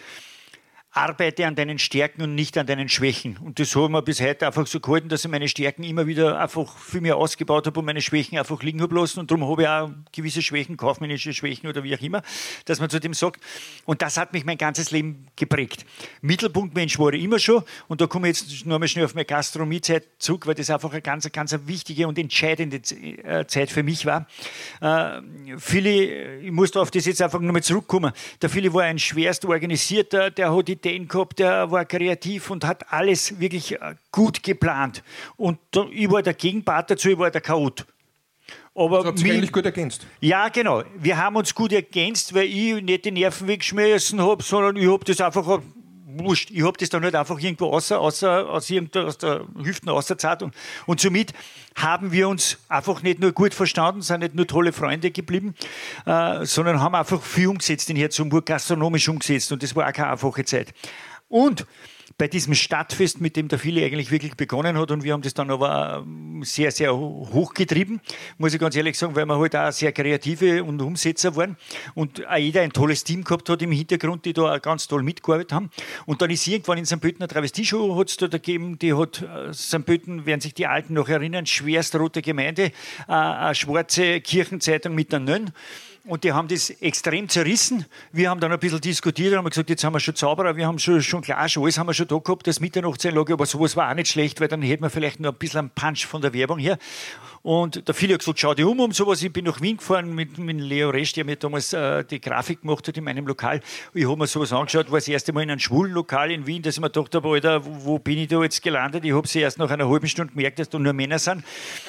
arbeite an deinen Stärken und nicht an deinen Schwächen. Und das haben wir bis heute einfach so gehalten, dass ich meine Stärken immer wieder einfach viel mehr ausgebaut habe und meine Schwächen einfach liegen habe lassen. Und darum habe ich auch gewisse Schwächen, kaufmännische Schwächen oder wie auch immer, dass man zu dem sagt. Und das hat mich mein ganzes Leben geprägt. Mittelpunktmensch war ich immer schon. Und da komme ich jetzt noch einmal schnell auf meine Gastronomiezeit zurück, weil das einfach eine ganz, ganz wichtige und entscheidende Zeit für mich war. Äh, viele, ich muss da auf das jetzt einfach nochmal zurückkommen. Der Philipp war ein schwerst organisierter, der hat die Ideen gehabt, der war kreativ und hat alles wirklich gut geplant. Und da, ich war der Gegenpart dazu, ich war der Chaot. Aber Das habt ihr eigentlich gut ergänzt. ja, genau. Wir haben uns gut ergänzt, weil ich nicht die Nerven weggeschmissen habe, sondern ich habe das einfach, wurscht, ich habe das dann halt einfach irgendwo außer, außer, aus, aus der Hüften ausgezahlt. Und, und somit haben wir uns einfach nicht nur gut verstanden, sind nicht nur tolle Freunde geblieben, äh, sondern haben einfach viel umgesetzt in Herzogenburg, gastronomisch umgesetzt. Und das war auch keine einfache Zeit. Und bei diesem Stadtfest, mit dem der Philipp eigentlich wirklich begonnen hat, und wir haben das dann aber sehr, sehr hochgetrieben, muss ich ganz ehrlich sagen, weil wir halt auch sehr kreative und Umsetzer waren und auch jeder ein tolles Team gehabt hat im Hintergrund, die da auch ganz toll mitgearbeitet haben. Und dann ist irgendwann in Sankt Pölten eine Travestie-Show hat es da gegeben, die hat Sankt Pölten, werden sich die Alten noch erinnern, schwerst rote Gemeinde, eine schwarze Kirchenzeitung mit der Nönn. Und die haben das extrem zerrissen. Wir haben dann ein bisschen diskutiert und haben gesagt, jetzt haben wir schon Zauberer, wir haben schon, schon klar, schon alles haben wir schon da gehabt, das Mitternachtseinlage, aber sowas war auch nicht schlecht, weil dann hätten wir vielleicht noch ein bisschen einen Punch von der Werbung her. Und der Philipp hat gesagt, schau dich um um sowas. Ich bin nach Wien gefahren mit, mit Leo Resch, der mir damals äh, die Grafik gemacht hat in meinem Lokal. Ich habe mir sowas angeschaut, war das erste Mal in einem schwulen Lokal in Wien, dass ich mir gedacht habe, Alter, wo, wo bin ich da jetzt gelandet? Ich habe sie erst nach einer halben Stunde gemerkt, dass da nur Männer sind.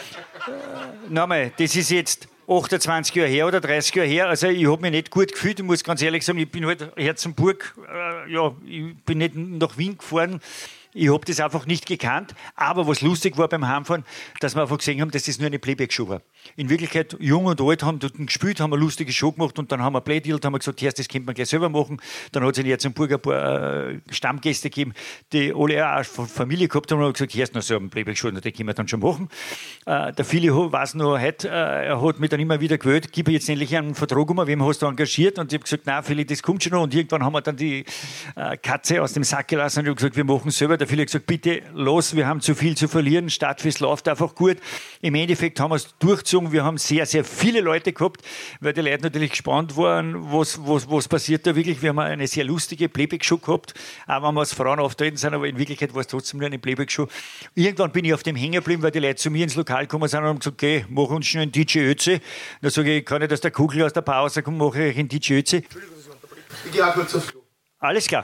Äh, nochmal, das ist jetzt achtundzwanzig Jahre her oder dreißig Jahre her, also ich habe mich nicht gut gefühlt, ich muss ganz ehrlich sagen, ich bin halt Herzenburg, äh, ja, ich bin nicht nach Wien gefahren, ich habe das einfach nicht gekannt, aber was lustig war beim Heimfahren, dass wir einfach gesehen haben, dass das nur eine Playback-Show war. In Wirklichkeit, jung und alt haben dort gespielt, haben eine lustige Show gemacht und dann haben wir Playdealt, haben wir gesagt, das könnte man gleich selber machen. Dann hat es in Herzenburg ein paar äh, Stammgäste gegeben, die alle auch von Familie gehabt haben und haben gesagt, hier ist noch so eine Playback-Show, die können wir dann schon machen. Äh, der Philipp weiß noch heute, äh, er hat mich dann immer wieder gewählt, gib mir jetzt endlich einen Vertrag um, wem hast du engagiert? Und ich habe gesagt, nein, Philipp, das kommt schon noch. Und irgendwann haben wir dann die äh, Katze aus dem Sack gelassen und ich habe gesagt, wir machen selber Der Philipp hat gesagt, bitte los, wir haben zu viel zu verlieren, Stadtfest läuft einfach gut. Im Endeffekt haben wir es durchgezogen, wir haben sehr, sehr viele Leute gehabt, weil die Leute natürlich gespannt waren, was, was, was passiert da wirklich. Wir haben eine sehr lustige Playback-Show gehabt, auch wenn wir als Frauen auftreten sind, aber in Wirklichkeit war es trotzdem nur eine Playback-Show. Irgendwann bin ich auf dem hängen geblieben, weil die Leute zu mir ins Lokal gekommen sind und haben gesagt, okay, mach uns schnell einen D J Ötzi. Da sage ich, kann ich aus der Kugel aus der Pause kommen, mache ich einen D J Ötzi. Ich gehe auch kurz aufs Klo. Alles klar.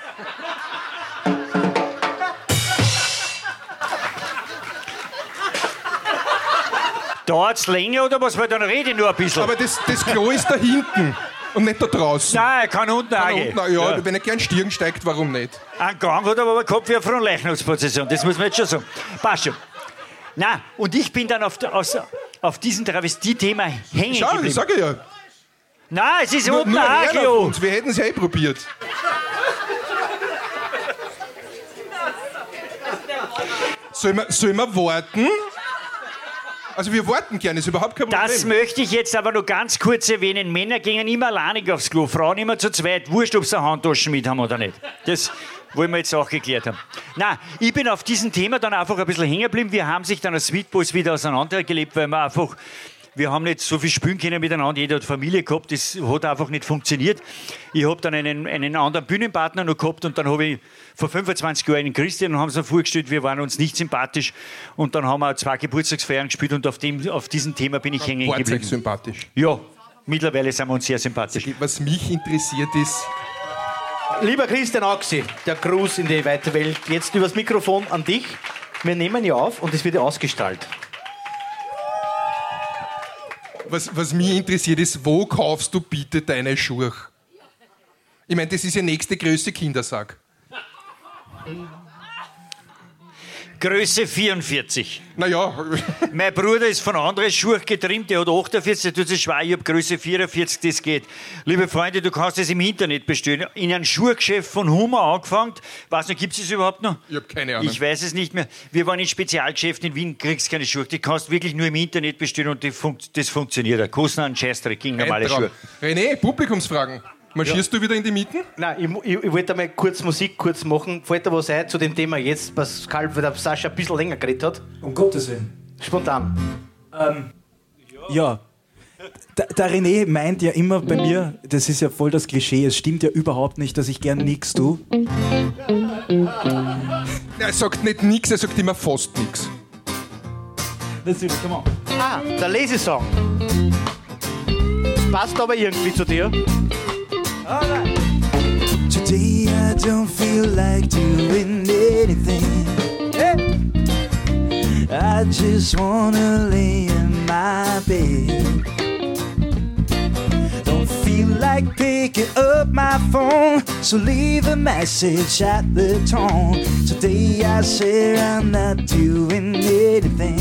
Dauert es länger oder was? Weil dann rede ich nur ein bisschen. Aber das, das Klo ist da hinten und nicht da draußen. Nein, er kann unten Kann angehen. unten, ja, Ja. Wenn er gern Stirn steigt, warum nicht? Ein Gang hat er aber gehabt wie eine Fronleichnamsprozession. Das muss man jetzt schon sagen. Passt schon. Nein, und ich bin dann auf, der, aus, auf diesem Travestie-Thema hängen Schau, geblieben. ich sage ja. Nein, es ist Nur, unten nur einer von angehen. uns. Wir hätten es ja eh probiert. Sollen wir, sollen wir warten? Also wir warten gerne, ist überhaupt kein Problem. Das möchte ich jetzt aber noch ganz kurz erwähnen. Männer gingen immer alleinig aufs Klo, Frauen immer zu zweit. Wurscht, ob sie Handtaschen mit haben oder nicht. Das wollen wir jetzt auch geklärt haben. Nein, ich bin auf diesem Thema dann einfach ein bisschen hängen geblieben. Wir haben sich dann als Sweet Boys wieder auseinandergelebt, weil wir einfach... Wir haben nicht so viel spielen können miteinander. Jeder hat Familie gehabt, das hat einfach nicht funktioniert. Ich habe dann einen, einen anderen Bühnenpartner noch gehabt und dann habe ich vor fünfundzwanzig Jahren einen Christian und haben uns vorgestellt, wir waren uns nicht sympathisch. Und dann haben wir zwei Geburtstagsfeiern gespielt und auf, dem, auf diesem Thema bin ich hängen Wart euch geblieben. sympathisch. Ja, mittlerweile sind wir uns sehr sympathisch. Was mich interessiert ist, Lieber Christian Auxi, der Gruß in die weite Welt. Jetzt übers Mikrofon an dich. Wir nehmen ja auf und es wird ja ausgestrahlt. was, was mich interessiert ist, wo kaufst du bitte deine Schuhe? Ich meine, das ist ja nächste Größe Kindersack. Größe vierundvierzig. Naja, Mein Bruder ist von anderen Schuhe getrimmt, der hat achtundvierzig, der tut sich schwer, ich habe Größe vierundvierzig, das geht. Liebe Freunde, du kannst es im Internet bestellen. In einem Schuhgeschäft von Hummer angefangen. Weiß nicht, gibt es das überhaupt noch? ich habe keine Ahnung. Ich weiß es nicht mehr. Wir waren in Spezialgeschäften in Wien, kriegst keine Schuhe. Die kannst du wirklich nur im Internet bestellen und die fun das funktioniert. Da kosten einen Scheißdreck gegen normale Ein Traum. Schuhe. René, Publikumsfragen. Marschierst du wieder in die Mieten? Nein, ich, ich, ich wollte einmal kurz Musik kurz machen. Fällt dir was ein zu dem Thema jetzt, Pascal, weil der Sascha ein bisschen länger geredet hat? Um Gottes Willen. Spontan. Ähm, ja. Der, der René meint ja immer bei mir, das ist ja voll das Klischee, es stimmt ja überhaupt nicht, dass ich gern nichts tue. Er sagt nicht nix, er sagt immer fast nix. Natürlich, come on. Ah, der Lazy-Song. Passt aber irgendwie zu dir. Today I don't feel like doing anything. I just wanna lay in my bed. Don't feel like picking up my phone, so leave a message at the tone. Today I say I'm not doing anything.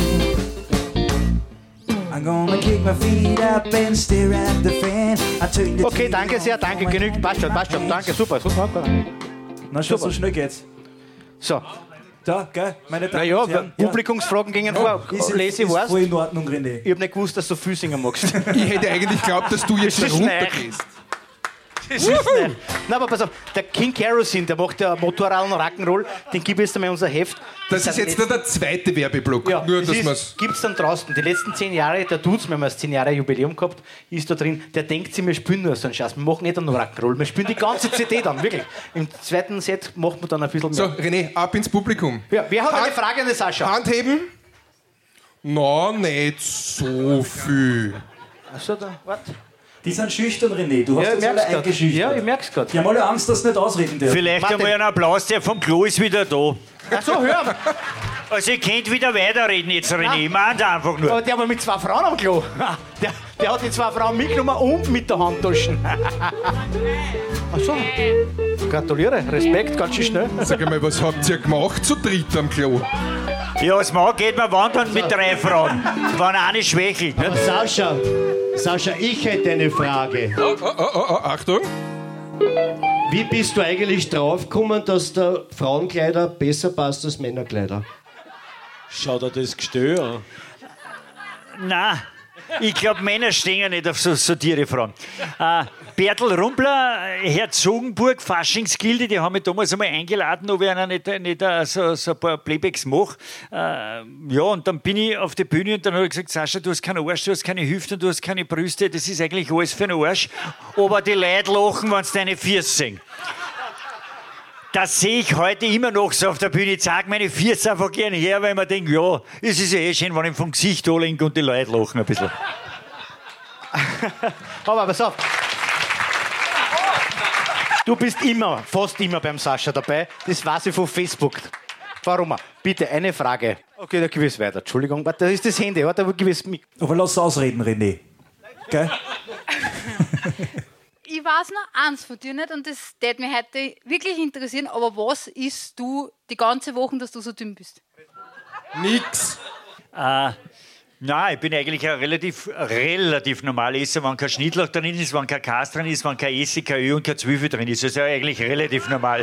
I'm gonna kick my feet up and stare at the fan. I turn the Okay, danke sehr, danke, genügt. Passt schon, passt schon. Danke, super. super. Na schon, so schnell geht's. So, Da, gell, meine Damen naja, und Herren. Publikumsfragen gingen vor. Ist, Lazy ist warst. voll in Ordnung, René. Ich hab nicht gewusst, dass du viel singen magst. Ich hätte eigentlich geglaubt, dass du jetzt Das ist runtergehst. Das ist nicht. Nein, aber pass auf, der King Kerosene, der macht ja Motorrad und Rock'n'Roll, den gib ich jetzt einmal unser Heft. Das ist jetzt nur der zweite Werbeblock. Ja, nur, das dass ist, man's gibt's dann draußen. Die letzten zehn Jahre, der tut's, wir haben das zehn Jahre Jubiläum gehabt, ist da drin, der denkt sich, wir spielen nur so einen Scheiß. Wir machen nicht nur Rock'n'Roll, wir spielen die ganze C D dann, wirklich. Im zweiten Set macht man dann ein bisschen So, mehr. René, ab ins Publikum. Ja, wer hat eine Hand- Frage an den Sascha? Hand heben. Na, nicht so viel. Achso, da, warte. Die sind schüchtern, René. Du hast Ja, ich uns alle merk's grad. eingeschüchtert. Ja, ich merk's grad. Die haben alle Angst, dass sie nicht ausreden dürfen. Vielleicht Warte. einmal einen Applaus, der vom Klo ist wieder da. Achso, hör. Also ihr könnt wieder weiterreden jetzt, René. Ich meine einfach nur. Aber der war mit zwei Frauen am Klo. Der, der hat die zwei Frauen mitgenommen und mit der Handtaschen. Achso. Gratuliere, Respekt, ganz schön schnell. Sag einmal, was habt ihr gemacht zu dritt am Klo? Ja, als Mann geht man wandern mit drei Frauen. Wenn eine schwächelt. Aber Sascha, Sascha, ich hätte eine Frage. Oh, oh, oh, oh, Achtung. Wie bist du eigentlich draufgekommen, dass der Frauenkleider besser passt als Männerkleider? Schau dir das Gestör an. Nein, ich glaube, Männer stehen ja nicht auf so, so Tiere Frauen. Äh, Bertel Rumpler, Herzogenburg, Faschingsgilde, die haben mich damals einmal eingeladen, ob ich einer nicht, nicht uh, so, so ein paar Playbacks mache. Uh, ja, und dann bin ich auf der Bühne und dann habe ich gesagt, Sascha, du hast keinen Arsch, du hast keine Hüfte, du hast keine Brüste, das ist eigentlich alles für einen Arsch. Aber die Leute lachen, wenn sie deine Füße sehen. Das sehe ich heute immer noch so auf der Bühne. Ich zeige meine Füße einfach gerne her, weil man denkt, ja, es ist ja eh schön, wenn ich vom Gesicht anlenke und die Leute lachen ein bisschen. Aber pass auf. Du bist immer, fast immer beim Sascha dabei. Das weiß ich von Facebook. Warum? Bitte, eine Frage. Okay, da gewiss weiter. Entschuldigung, warte, da ist das Handy. Warte, da gewiss mit. Aber lass ausreden, René. Gell? Ich weiß noch eins von dir nicht und das würde mich heute wirklich interessieren, aber was isst du die ganze Woche, dass du so dünn bist? Nix. Äh, nein, ich bin eigentlich ein relativ, relativ normaler Esser, wenn kein Schnittlauch drin ist, wenn kein Kas drin ist, wenn kein Essig, kein Öl und kein Zwiebel drin ist. Das ist ja eigentlich relativ normal.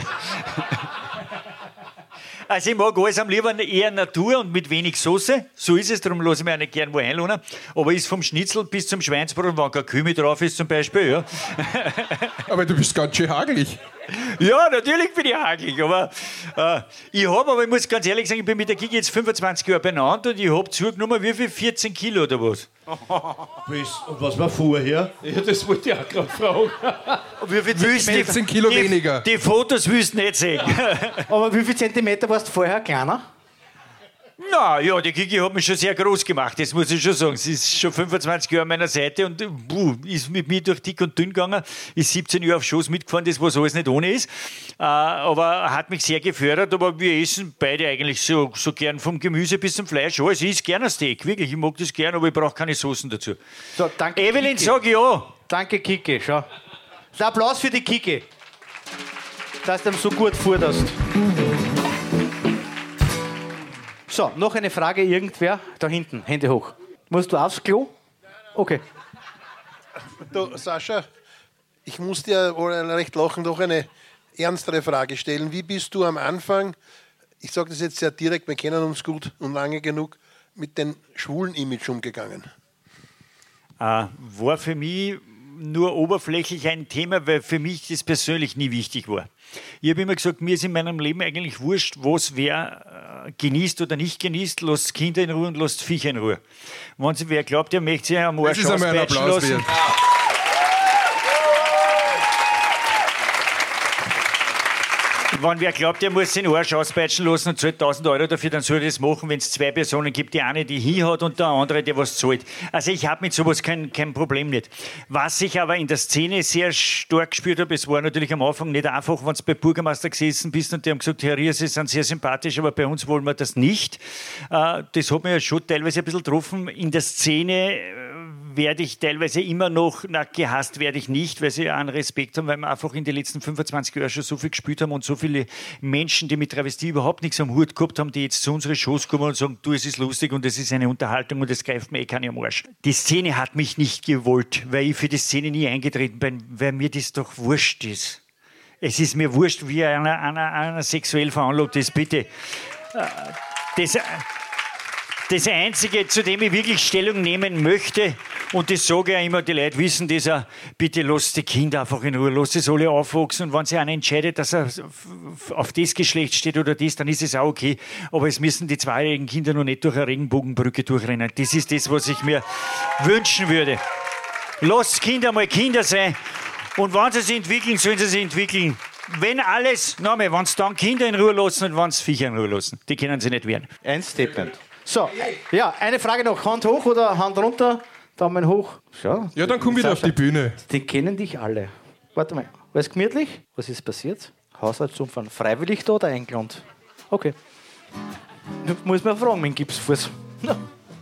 Also ich mag alles am liebsten eher Natur und mit wenig Soße. So ist es, darum lasse ich mich auch nicht gern wo einladen. Aber ist vom Schnitzel bis zum Schweinsbrot und wenn kein Kümmel drauf ist zum Beispiel, ja. Aber du bist ganz schön hagelig. Ja, natürlich bin ich hagelig, aber äh, ich habe, aber ich muss ganz ehrlich sagen, ich bin mit der Kiki jetzt fünfundzwanzig Jahre beieinander und ich habe zugenommen, wie viel? vierzehn Kilo oder was? Und was war vorher? Ja, das wollte ich auch gerade fragen. Wie viel vierzehn Kilo die, weniger. Die Fotos willst du nicht sehen. Aber wie viel Zentimeter warst du vorher kleiner? Na ja, die Kiki hat mich schon sehr groß gemacht, das muss ich schon sagen. Sie ist schon fünfundzwanzig Jahre an meiner Seite und buh, ist mit mir durch dick und dünn gegangen, ist siebzehn Jahre auf Schoß mitgefahren, das was alles nicht ohne ist. Äh, aber hat mich sehr gefördert, aber wir essen beide eigentlich so, so gern vom Gemüse bis zum Fleisch. Ja, ich esse gerne ein Steak, wirklich, ich mag das gern, aber ich brauche keine Soßen dazu. So, danke, Evelyn, Kiki. sag ja. Danke, Kiki, schau. Der Applaus für die Kiki, dass du ihm so gut futterst. So, noch eine Frage, irgendwer? Da hinten, Hände hoch. Musst du aufs Klo? Okay. Du, Sascha, ich muss dir wohl recht lachen doch eine ernstere Frage stellen. Wie bist du am Anfang, ich sage das jetzt sehr direkt, wir kennen uns gut und lange genug, mit dem schwulen Image umgegangen? Äh, war für mich nur oberflächlich ein Thema, weil für mich das persönlich nie wichtig war. Ich habe immer gesagt, mir ist in meinem Leben eigentlich wurscht, was wer äh, genießt oder nicht genießt, lasst Kinder in Ruhe und lasst Viecher in Ruhe. Wenn sich wer glaubt, der möchte sich am Arsch auspeitschen lassen. Wenn wer glaubt, der muss den Arsch auspeitschen lassen und zahlt tausend Euro dafür, dann soll er das machen, wenn es zwei Personen gibt, die eine, die hin hat und der andere, der was zahlt. Also ich habe mit sowas kein, kein Problem nicht. Was ich aber in der Szene sehr stark gespürt habe, es war natürlich am Anfang nicht einfach, wenn du bei Bürgermeister gesessen bist und die haben gesagt, Herr Ries, Sie sind sehr sympathisch, aber bei uns wollen wir das nicht. Das hat mich ja schon teilweise ein bisschen getroffen. In der Szene werde ich teilweise immer noch, na, gehasst werde ich nicht, weil sie einen Respekt haben, weil wir einfach in den letzten fünfundzwanzig Jahren schon so viel gespielt haben und so viele Menschen, die mit Travestie überhaupt nichts am Hut gehabt haben, die jetzt zu unseren Shows kommen und sagen, du, es ist lustig und es ist eine Unterhaltung und es greift mir eh keinen am Arsch. Die Szene hat mich nicht gewollt, weil ich für die Szene nie eingetreten bin, weil mir das doch wurscht ist. Es ist mir wurscht, wie einer, einer, einer sexuell veranlagt ist, bitte. Das... Das Einzige, zu dem ich wirklich Stellung nehmen möchte, und das sage ich auch immer, die Leute wissen das auch, bitte lasst die Kinder einfach in Ruhe, lasst es alle aufwachsen und wenn sich einer entscheidet, dass er auf das Geschlecht steht oder das, dann ist es auch okay, aber es müssen die zweijährigen Kinder noch nicht durch eine Regenbogenbrücke durchrennen. Das ist das, was ich mir wünschen würde. Lasst Kinder mal Kinder sein und wenn sie sich entwickeln, sollen sie sich entwickeln. Wenn alles, nochmal, wenn sie dann Kinder in Ruhe lassen und wenn sie Viecher in Ruhe lassen, die können sie nicht wehren. Ein Statement. So, ja, eine Frage noch. Hand hoch oder Hand runter? Daumen hoch. Schau. Ja, dann komm wieder auf die Bühne. Die kennen dich alle. Warte mal, alles gemütlich? Was ist passiert? Haushaltsunfall. Freiwillig da oder eingeladen? Okay. Du musst mir fragen, mein Gipsfuß. Ja.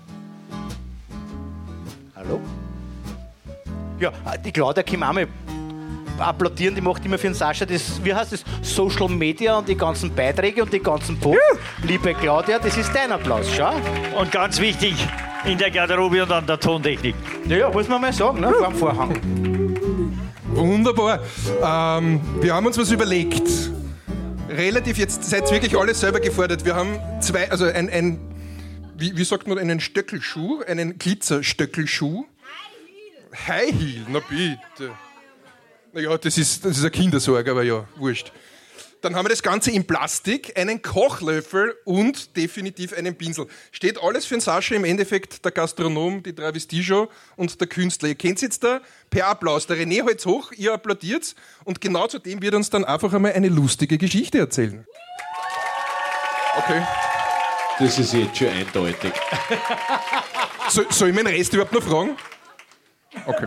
Hallo? Ja, die Claudia Kim auch mal applaudieren, die macht immer für den Sascha das, wie heißt das, Social Media und die ganzen Beiträge und die ganzen Posts. Liebe Claudia, das ist dein Applaus, schau. Und ganz wichtig, in der Garderobe und an der Tontechnik. Ja, muss man mal sagen, ne, vor dem Vorhang. Wunderbar. Ähm, wir haben uns was überlegt. Relativ, jetzt seid ihr wirklich alle selber gefordert. Wir haben zwei, also ein, ein wie, wie sagt man, einen Stöckelschuh, einen Glitzerstöckelschuh. High Heel. High Heel, na bitte. Naja, das ist, das ist eine Kindersorge, aber ja, wurscht. Dann haben wir das Ganze in Plastik, einen Kochlöffel und definitiv einen Pinsel. Steht alles für den Sascha im Endeffekt, der Gastronom, die Travestie-Show und der Künstler. Ihr kennt es jetzt da per Applaus. Der René halt's hoch, ihr applaudiert und genau zu dem wird uns dann einfach einmal eine lustige Geschichte erzählen. Okay. Das ist jetzt schon eindeutig. So, soll ich meinen Rest überhaupt noch fragen? Okay.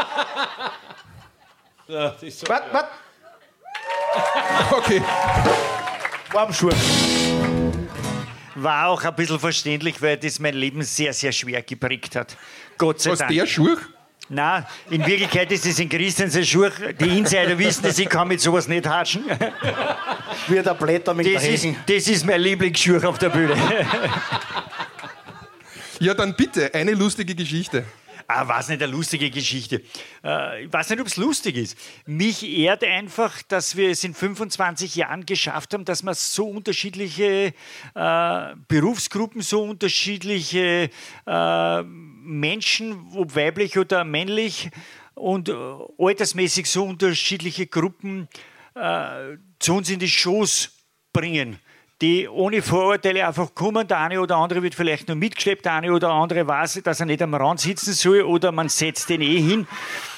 Ja, das ist so Was, was? Okay. Warmschuhe. War auch ein bisschen verständlich, weil das mein Leben sehr, sehr schwer geprägt hat. Gott sei Was, Dank. der Schuh? Nein, in Wirklichkeit ist es in Christians Schuh. Die Insider wissen das, ich kann mit sowas nicht hatschen. Wie der Blätter mit Das der ist, Hegen. das ist mein Lieblingsschuh auf der Bühne. Ja, dann bitte, eine lustige Geschichte. Ah, weiß nicht, eine lustige Geschichte. Äh, ich weiß nicht, ob es lustig ist. Mich ehrt einfach, dass wir es in fünfundzwanzig Jahren geschafft haben, dass wir so unterschiedliche äh, Berufsgruppen, so unterschiedliche äh, Menschen, ob weiblich oder männlich, und äh, altersmäßig so unterschiedliche Gruppen äh, zu uns in die Shows bringen, die ohne Vorurteile einfach kommen. Der eine oder andere wird vielleicht nur mitgeschleppt, der eine oder andere weiß, dass er nicht am Rand sitzen soll oder man setzt den eh hin.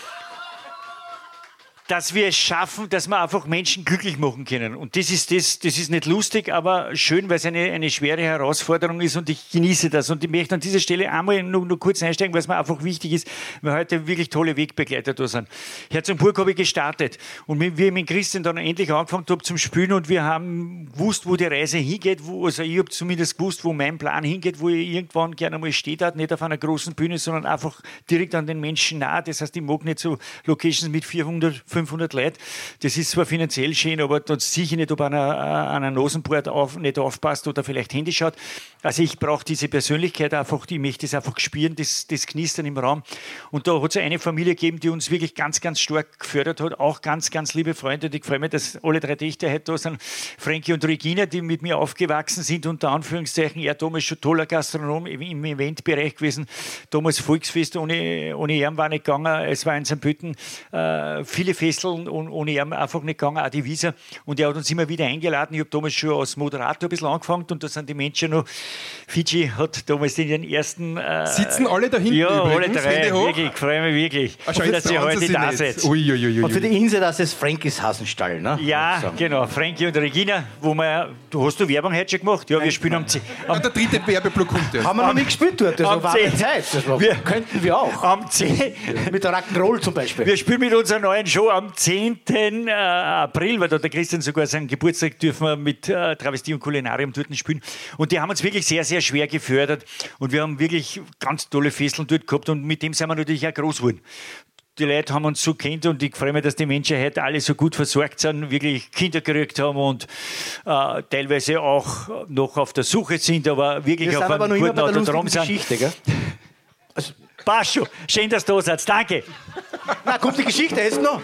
Dass wir es schaffen, dass wir einfach Menschen glücklich machen können. Und das ist, das, das ist nicht lustig, aber schön, weil es eine, eine schwere Herausforderung ist und ich genieße das. Und ich möchte an dieser Stelle einmal nur, nur kurz einsteigen, weil es mir einfach wichtig ist, weil heute wirklich tolle Wegbegleiter da sind. Herz und Burg habe ich gestartet und wir haben mit Christian dann endlich angefangen haben zum Spielen und wir haben gewusst, wo die Reise hingeht. Wo, also ich habe zumindest gewusst, wo mein Plan hingeht, wo ich irgendwann gerne mal steht, nicht auf einer großen Bühne, sondern einfach direkt an den Menschen nah. Das heißt, ich mag nicht so Locations mit vierhundert, fünfhundert Leuten. Das ist zwar finanziell schön, aber dann sehe ich nicht, ob einer an einer Nosenbord auf, nicht aufpasst oder vielleicht Handy schaut. Also ich brauche diese Persönlichkeit einfach, ich möchte das einfach spüren, das, das Knistern im Raum. Und da hat es eine Familie gegeben, die uns wirklich ganz, ganz stark gefördert hat. Auch ganz, ganz liebe Freunde. Und ich freue mich, dass alle drei Töchter heute da sind. Frankie und Regina, die mit mir aufgewachsen sind, unter Anführungszeichen. Er damals schon toller Gastronom im Eventbereich gewesen. Damals Volksfest, ohne, ohne ihn war nicht gegangen. Es war in Sankt Pölten äh, viele Festeln und ohne ihn einfach nicht gegangen, auch die Visa. Und er hat uns immer wieder eingeladen. Ich habe damals schon als Moderator ein bisschen angefangen und da sind die Menschen noch. Fiji hat damals den ersten. Äh, Sitzen alle da hinten? Ja, alle übrigens, drei. Hände hoch? Wirklich, ich freue mich wirklich, Ach, schau, dass jetzt ihr trauen heute sie da nicht. seid. Ui, ui, ui, Und für ui. die Insel, das ist Frankies Hasenstall, ne? Ja, genau. Frankie und Regina, wo wir. Du hast du Werbung heute schon gemacht? Ja, wir spielen am zehn. Ah, der dritte Werbeblock kommt ja. Haben wir noch nicht gespielt dort, das am war zehn. eine Zeit. Das war, Wir- könnten wir auch. Am zehn. Mit der Rock'n'Roll zum Beispiel. Wir spielen mit unserer neuen Show am zehnten April, weil da der Christian sogar seinen Geburtstag dürfen wir mit äh, Travestie und Kulinarium dort spielen. Und die haben uns wirklich sehr, sehr schwer gefördert. Und wir haben wirklich ganz tolle Festeln dort gehabt und mit dem sind wir natürlich auch groß geworden. Die Leute haben uns so kennt und ich freue mich, dass die Menschen heute alle so gut versorgt sind, wirklich Kinder gekriegt haben und äh, teilweise auch noch auf der Suche sind, aber wirklich Wir auf sind aber noch einem immer guten bei der Autodrom lustigen sind. Geschichte, gell? Also, Passt schon. Schön, dass du da seid. Danke. na, kommt die Geschichte jetzt noch?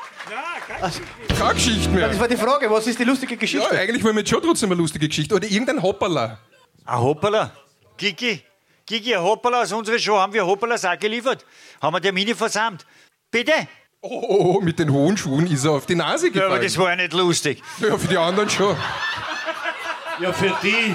Keine Geschichte mehr. Das war die Frage, was ist die lustige Ja, Geschichte? eigentlich wollen wir jetzt schon trotzdem eine lustige Geschichte. Oder irgendein Hoppala. Ein Hoppala. Kiki, Kiki, ein Hoppala aus unserer Show. Haben wir Hoppalas auch geliefert? Haben wir Termine versammelt? Bitte? Oh, oh, oh, mit den hohen Schuhen ist er auf die Nase Ja, gefallen. aber das war ja nicht lustig. Ja, für die anderen schon. Ja, für die.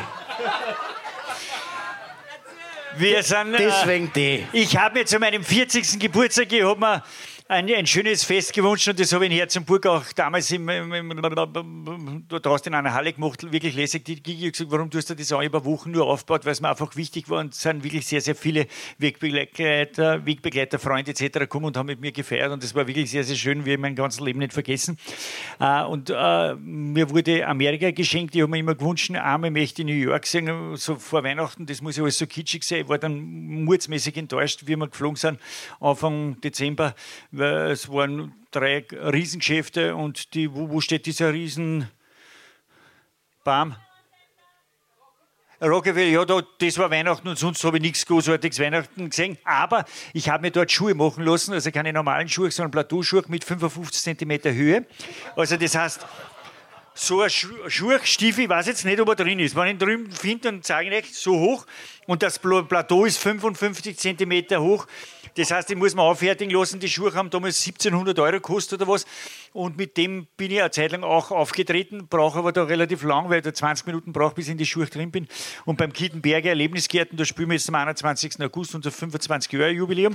Wir sind. Äh, Deswegen die. ich habe mir zu meinem vierzigsten Geburtstag, ich habe mir ein, ein schönes Fest gewünscht und das habe ich in Herzenburg auch damals im, im, im, da draußen in einer Halle gemacht, wirklich lässig. Die Gigi hat gesagt, warum tust du das auch über Wochen nur aufgebaut, weil es mir einfach wichtig war und es sind wirklich sehr, sehr viele Wegbegleiter, Wegbegleiter, Freunde et cetera gekommen und haben mit mir gefeiert und das war wirklich sehr, sehr schön, wir haben mein ganzes Leben nicht vergessen. Äh, und äh, mir wurde Amerika geschenkt, ich habe mir immer gewünscht, einmal möchte ich New York sehen, so vor Weihnachten, das muss ja alles so kitschig sein. Ich war dann mordsmäßig enttäuscht, wie wir geflogen sind, Anfang Dezember, weil es waren drei Riesengeschäfte und die, wo, wo steht dieser Riesen Bam? Rockeville, ja, da, das war Weihnachten und sonst habe ich nichts Großartiges Weihnachten gesehen. Aber ich habe mir dort Schuhe machen lassen, also keine normalen Schuhe, sondern Plateauschuhe mit fünfundfünfzig Zentimeter Höhe. Also das heißt, so ein Schu- Schuhstiefel, ich weiß jetzt nicht, ob er drin ist. Wenn ich ihn drüben finde, dann zeige ich euch, so hoch. Und das Pla- Plateau ist fünfundfünfzig Zentimeter hoch. Das heißt, ich muss mir auffertigen lassen. Die Schuhe haben damals siebzehnhundert Euro gekostet oder was. Und mit dem bin ich eine Zeit lang auch aufgetreten, brauche aber da relativ lang, weil ich da zwanzig Minuten brauche, bis ich in die Schuhe drin bin. Und beim Kittenberger Erlebnisgärten, da spielen wir jetzt am einundzwanzigsten August unser fünfundzwanzig-Jahre-Jubiläum.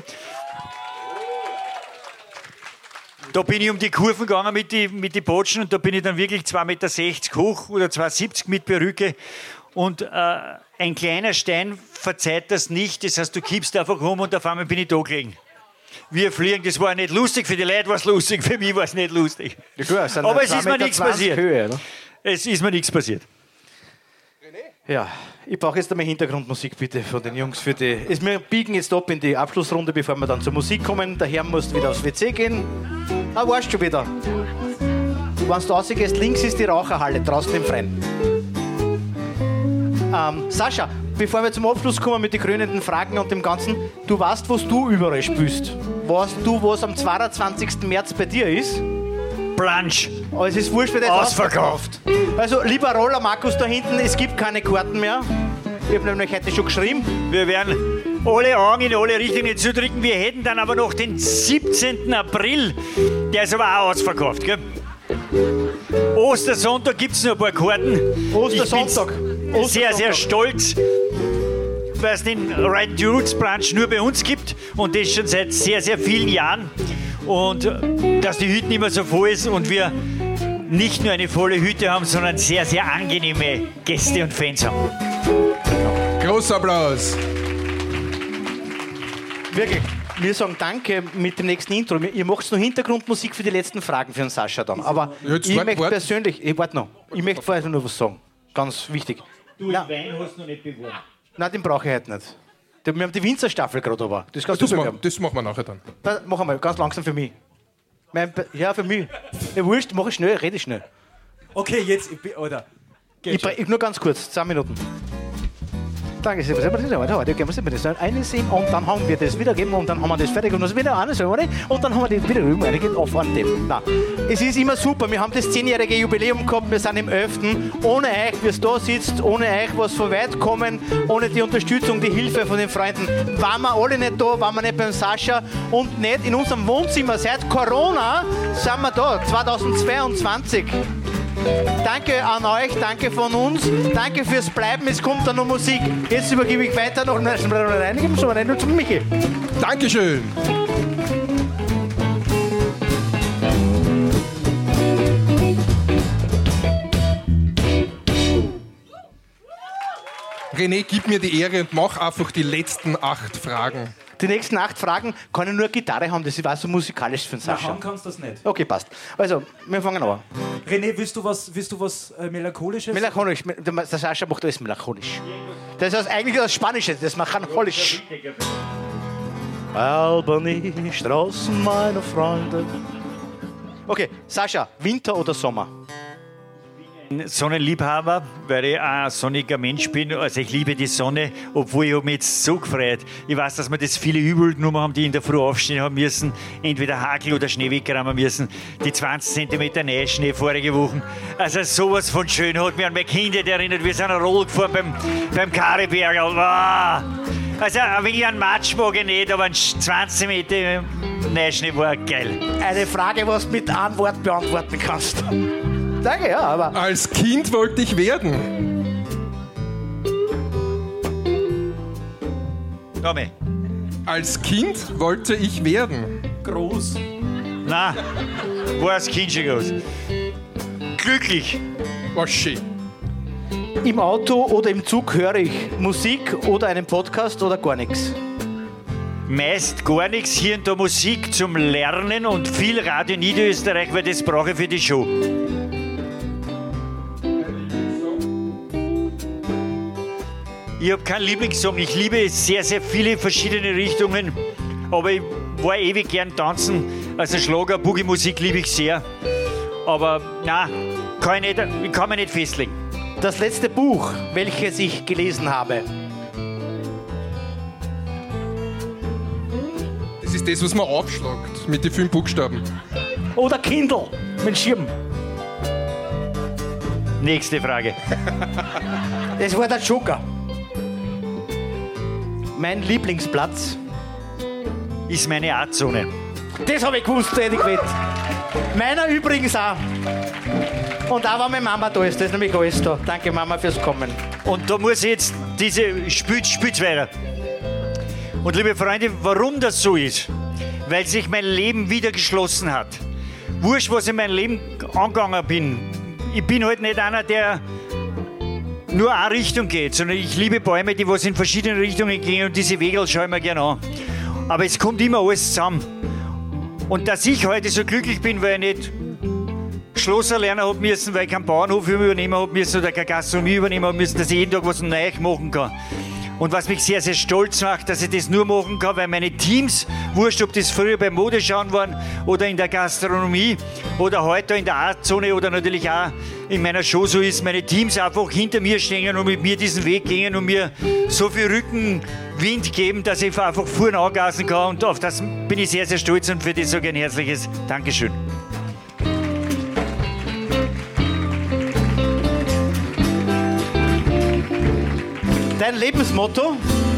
Da bin ich um die Kurven gegangen mit den mit die Botschen und da bin ich dann wirklich zwei Meter sechzig hoch oder zwei Meter siebzig mit Perücke. Und äh, ein kleiner Stein verzeiht das nicht. Das heißt, du kippst einfach um und auf einmal bin ich da gelegen. Wir fliegen, das war nicht lustig. Für die Leute war es lustig, für mich war es nicht lustig. Ja, klar, es sind Aber es zwei ist mir Meter nichts zwanzig passiert. Höhe, ne? Es ist mir nichts passiert. Ja, ich brauche jetzt einmal Hintergrundmusik bitte von den Jungs. Für die. Ist, wir biegen jetzt ab in die Abschlussrunde, bevor wir dann zur Musik kommen. Der Herr muss wieder aufs W C gehen. Ah, warst schon wieder. Wenn du rausgehst, links ist die Raucherhalle, draußen im Freien. Ähm, Sascha, bevor wir zum Abschluss kommen mit den krönenden Fragen und dem Ganzen, du weißt, was du überall spielst. Weißt du, was am zweiundzwanzigsten März bei dir ist? Blanche. Aber es ist wurscht, wie das Ausverkauft. Also, lieber Roller Markus da hinten, es gibt keine Karten mehr. Ich habe nämlich heute schon geschrieben. Wir werden alle Augen in alle Richtungen zudrücken. Wir hätten dann aber noch den siebzehnten April. Der ist aber auch ausverkauft. Gell? Ostersonntag gibt es noch ein paar Karten. Ostersonntag. Ich bin sehr, sehr stolz, weil es den Right Roots Brunch nur bei uns gibt. Und das schon seit sehr, sehr vielen Jahren. Und dass die Hütte nicht mehr so voll ist und wir nicht nur eine volle Hütte haben, sondern sehr, sehr angenehme Gäste und Fans haben. Großer Applaus. Wirklich, wir sagen Danke mit dem nächsten Intro. Ihr macht noch Hintergrundmusik für die letzten Fragen für den Sascha dann. Aber Jetzt ich wart, möchte wart. persönlich, ich warte noch, ich möchte vorher noch was sagen. Ganz wichtig. Du, den Wein hast du noch nicht beworben. Nein, den brauche ich heute nicht. Wir haben die Winzerstaffel gerade aber. Das kannst Das, du ma, bewerben. das machen wir nachher dann. Da, mach einmal, ganz langsam für mich. Mein, Be- ja, für mich. Ja, wurscht, mach ich schnell, rede schnell. Okay, jetzt, ich bin- oder? Ich, bre- ich, nur ganz kurz, zwei Minuten. Danke, sehr, sehr, sehr, sehr, heute gehen wir das eine sehen und dann haben wir das wiedergeben und dann haben wir das fertig und das wieder eine sehen und dann haben wir das wieder rüber und auf an dem. Nein. Es ist immer super, wir haben das zehnjährige Jubiläum gehabt, wir sind im elften Ohne euch, wie es da sitzt, ohne euch, was von weit kommen, ohne die Unterstützung, die Hilfe von den Freunden, waren wir alle nicht da, waren wir nicht beim Sascha und nicht in unserem Wohnzimmer. Seit Corona sind wir da, zweitausendzweiundzwanzig. Danke an euch, danke von uns, danke fürs Bleiben, es kommt dann noch Musik. Jetzt übergebe ich weiter noch reingeben, so rein nur zum Michi. Dankeschön. René, gib mir die Ehre und mach einfach die letzten acht Fragen. Die nächsten acht Fragen kann ich nur Gitarre haben, das war so musikalisch für den Na, Sascha. haben kannst du das nicht. Okay, passt. Also, wir fangen an. René, willst du was, willst du was äh, Melancholisches? Melancholisch, der der Sascha macht alles melancholisch. Das ist eigentlich das Spanische, das ist melancholisch. Albany, Straßen meiner Freunde. Okay, Sascha, Winter oder Sommer? Sonnenliebhaber, weil ich ein sonniger Mensch bin. Also ich liebe die Sonne, obwohl ich habe mich jetzt so gefreut. Ich weiß, dass wir das viele übel genommen haben, die in der Früh aufstehen haben müssen, entweder Hagel oder Schnee wegräumen müssen. Die zwanzig Zentimeter Neuschnee vorige Woche. Also sowas von schön hat mich an meine Kindheit erinnert. Wir sind eine Roll gefahren beim, beim Kariberger. Wow. Also wenn ich einen Matsch mag ich nicht, aber ein zwanzig Zentimeter Neuschnee war geil. Eine Frage, was du mit einem Wort beantworten kannst. Danke, ja, aber... Als Kind wollte ich werden. Tommy. Als Kind wollte ich werden. Groß. Nein, war als Kind schon groß. Glücklich. War schön. Im Auto oder im Zug höre ich Musik oder einen Podcast oder gar nichts. Meist gar nichts, hier und da Musik zum Lernen und viel Radio Niederösterreich, weil das brauche ich für die Show. Ich habe keinen Lieblingssong. Ich liebe sehr, sehr viele verschiedene Richtungen. Aber ich war ewig gern tanzen. Also Schlager, Boogie-Musik liebe ich sehr. Aber nein, kann ich, nicht, ich kann mich nicht festlegen. Das letzte Buch, welches ich gelesen habe. Das ist das, was man aufschlagt mit den fünf Buchstaben. Oder Kindle, mit Schirm. Nächste Frage. Das war der Joker. Mein Lieblingsplatz ist meine Artzone. Das habe ich gewusst, hätte ich gewählt. Meiner übrigens auch. Und auch wenn meine Mama da ist, das ist nämlich alles da. Danke Mama fürs Kommen. Und da muss ich jetzt diese Spitz, Spitz weiter. Und liebe Freunde, warum das so ist? Weil sich mein Leben wieder geschlossen hat. Wurscht, was in meinem Leben angegangen bin. Ich bin halt nicht einer, der nur eine Richtung geht, sondern ich liebe Bäume, die was in verschiedene Richtungen gehen und diese Wege schaue ich mir gerne an. Aber es kommt immer alles zusammen. Und dass ich heute so glücklich bin, weil ich nicht Schlosser lernen habe müssen, weil ich keinen Bauernhof übernehmen habe müssen oder keine Gastronomie übernehmen habe müssen, dass ich jeden Tag was Neues machen kann. Und was mich sehr, sehr stolz macht, dass ich das nur machen kann, weil meine Teams, wurscht, ob das früher beim Modeschauen waren oder in der Gastronomie oder heute in der Artzone oder natürlich auch in meiner Show so ist, meine Teams einfach hinter mir stehen und mit mir diesen Weg gehen und mir so viel Rückenwind geben, dass ich einfach vorne angasen kann. Und auf das bin ich sehr, sehr stolz und für das sage ich ein herzliches Dankeschön. Dein Lebensmotto?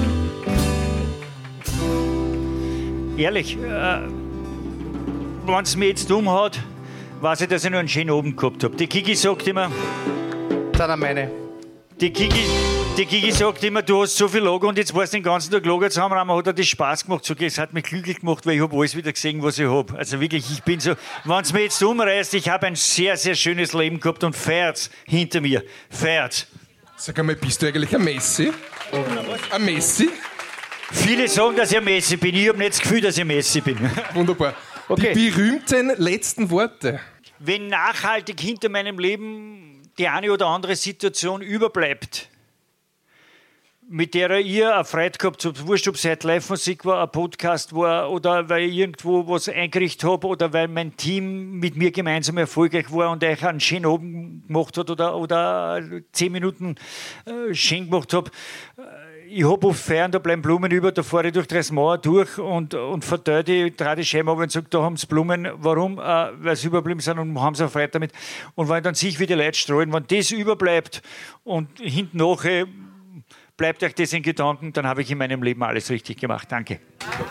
Ehrlich, äh, wenn es mir jetzt umhaut, weiß ich, dass ich noch einen schönen Abend gehabt habe. Die Kiki sagt immer... Das sind meine. Die Kiki, die Kiki sagt immer, du hast so viel Lager und jetzt warst du den ganzen Tag Lager zusammen, aber hat er das Spaß gemacht. So, es hat mich glücklich gemacht, weil ich habe alles wieder gesehen, was ich habe. Also wirklich, ich bin so... Wenn es mir jetzt umreißt, ich habe ein sehr, sehr schönes Leben gehabt und feiert's hinter mir. Feiert's. Sag einmal, bist du eigentlich ein Messi? Ein Messi? Viele sagen, dass ich ein Messi bin. Ich habe nicht das Gefühl, dass ich ein Messi bin. Wunderbar. Okay. Die berühmten letzten Worte. Wenn nachhaltig hinter meinem Leben die eine oder andere Situation überbleibt, mit der ihr eine Freude gehabt habt, wurscht, ob es heute Live-Musik war, ein Podcast war oder weil ich irgendwo was eingerichtet habe oder weil mein Team mit mir gemeinsam erfolgreich war und euch einen schönen Abend gemacht hat oder, oder zehn Minuten äh, schön gemacht habe. Ich habe oft Feiern, da bleiben Blumen über, da fahre ich durch Dresmauer durch und, und verteile die, drehe die Scheiben ab und sage, da haben sie Blumen. Warum? Äh, weil sie überblieben sind und haben sie auch Freude damit. Und wenn dann sich wie die Leute streuen, wenn das überbleibt und hinten nachher bleibt euch das in Gedanken, dann habe ich in meinem Leben alles richtig gemacht. Danke.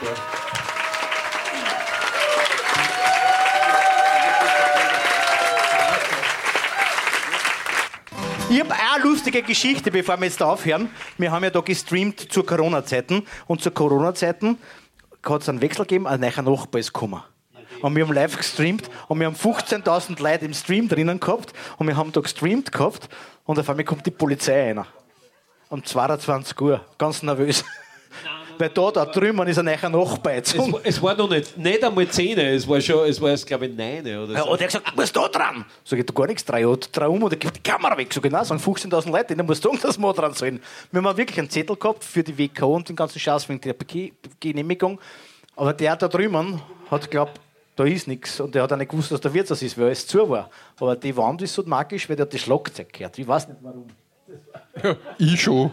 Ich habe eine lustige Geschichte, bevor wir jetzt aufhören. Wir haben ja da gestreamt zu Corona-Zeiten. Und zu Corona-Zeiten hat es einen Wechsel gegeben, ein neuer Nachbar ist gekommen. Und wir haben live gestreamt und wir haben fünfzehntausend Leute im Stream drinnen gehabt. Und wir haben da gestreamt gehabt und auf einmal kommt die Polizei rein. Um zweiundzwanzig Uhr, ganz nervös. Weil da, da drüben ist ein neuer Nachbar. Es, es war noch nicht, nicht einmal zehn, es war schon, es war jetzt, glaube ich, neun oder so. Ja, und er hat gesagt, du musst da dran. Sag ich, da gar nichts, drei, drei um oder gib die Kamera weg. Sag ich, nein, sagen fünfzehntausend Leute, dann musst du sagen, dass wir dran sollen. Wir haben wirklich einen Zettel gehabt für die W K O und den ganzen Scheiß wegen der Genehmigung. Aber der da drüben hat geglaubt, da ist nichts. Und der hat auch nicht gewusst, dass der Wirtshaus ist, weil es zu war. Aber die Wand ist so magisch, weil der hat das Schlagzeug gehört. Ich weiß nicht warum. Ja, ich schon.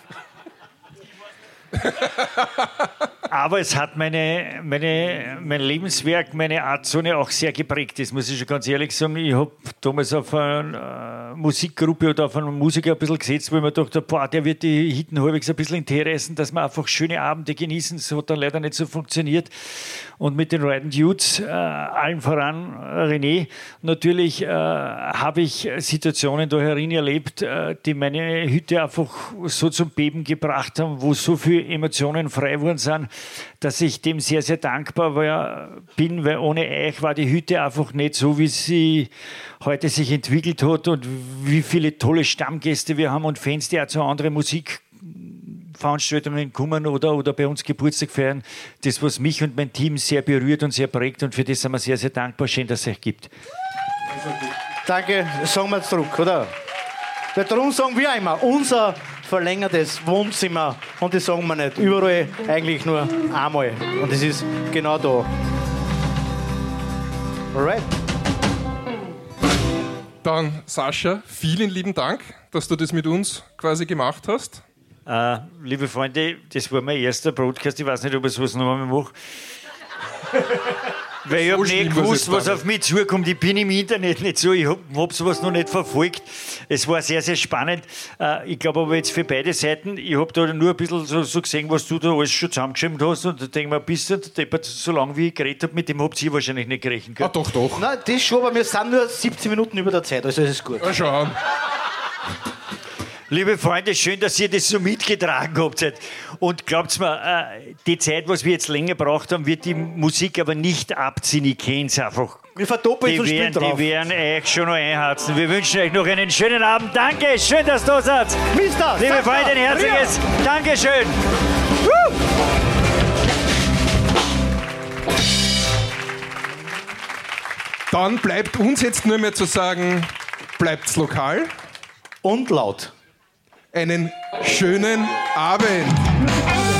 Aber es hat meine, meine, mein Lebenswerk, meine Artzone auch sehr geprägt. Das muss ich schon ganz ehrlich sagen. Ich habe damals auf eine äh, Musikgruppe oder auf einen Musiker ein bisschen gesetzt, wo ich mir dachte, boah, der wird die Hitten halbwegs ein bisschen in Tee reißen, dass wir einfach schöne Abende genießen. Das hat dann leider nicht so funktioniert. Und mit den Riding Dudes, äh, allen voran René, natürlich äh, habe ich Situationen da herin erlebt, äh, die meine Hütte einfach so zum Beben gebracht haben, wo so viele Emotionen frei worden sind, dass ich dem sehr, sehr dankbar war, bin, weil ohne euch war die Hütte einfach nicht so, wie sie heute sich entwickelt hat und wie viele tolle Stammgäste wir haben und Fans, die auch zu anderen Musikveranstaltungen kommen oder, oder bei uns Geburtstag feiern. Das, was mich und mein Team sehr berührt und sehr prägt und für das sind wir sehr, sehr dankbar. Schön, dass es euch gibt. Danke, das sagen wir jetzt zurück, oder? Weil darum sagen wir immer, unser verlängertes Wohnzimmer. Und das sagen wir nicht überall, eigentlich nur einmal. Und das ist genau da. Alright. Dann, Sascha, vielen lieben Dank, dass du das mit uns quasi gemacht hast. Äh, liebe Freunde, das war mein erster Broadcast. Ich weiß nicht, ob ich sowas noch einmal mache. Weil ich So habe nicht schlimm, was gewusst, jetzt was da auf mich zukommt. Ich bin im Internet nicht so, ich habe hab sowas noch nicht verfolgt. Es war sehr, sehr spannend. Äh, ich glaube aber jetzt für beide Seiten, ich habe da nur ein bisschen so, so gesehen, was du da alles schon zusammengeschrieben hast und da denke ich mir, bist du deppert, so lange wie ich geredet habe, mit dem habt ihr wahrscheinlich nicht gerechnet. Gell? Ah, doch, doch. Nein, das schon, aber wir sind nur siebzehn Minuten über der Zeit, also ist es gut. Mal schauen. Liebe Freunde, schön, dass ihr das so mitgetragen habt. Und glaubt mir, äh, die Zeit, was wir jetzt länger braucht haben, wird die Musik aber nicht abziehen. Ich kenne es einfach. Wir verdoppeln Die und spielen werden, die drauf. werden euch schon noch einharzen. Wir wünschen euch noch einen schönen Abend. Danke, schön, dass du da seid. Mister Liebe Sascha, Freunde, ein herzliches Dankeschön. Dann bleibt uns jetzt nur mehr zu sagen, bleibt's lokal. Und laut. Einen schönen Abend.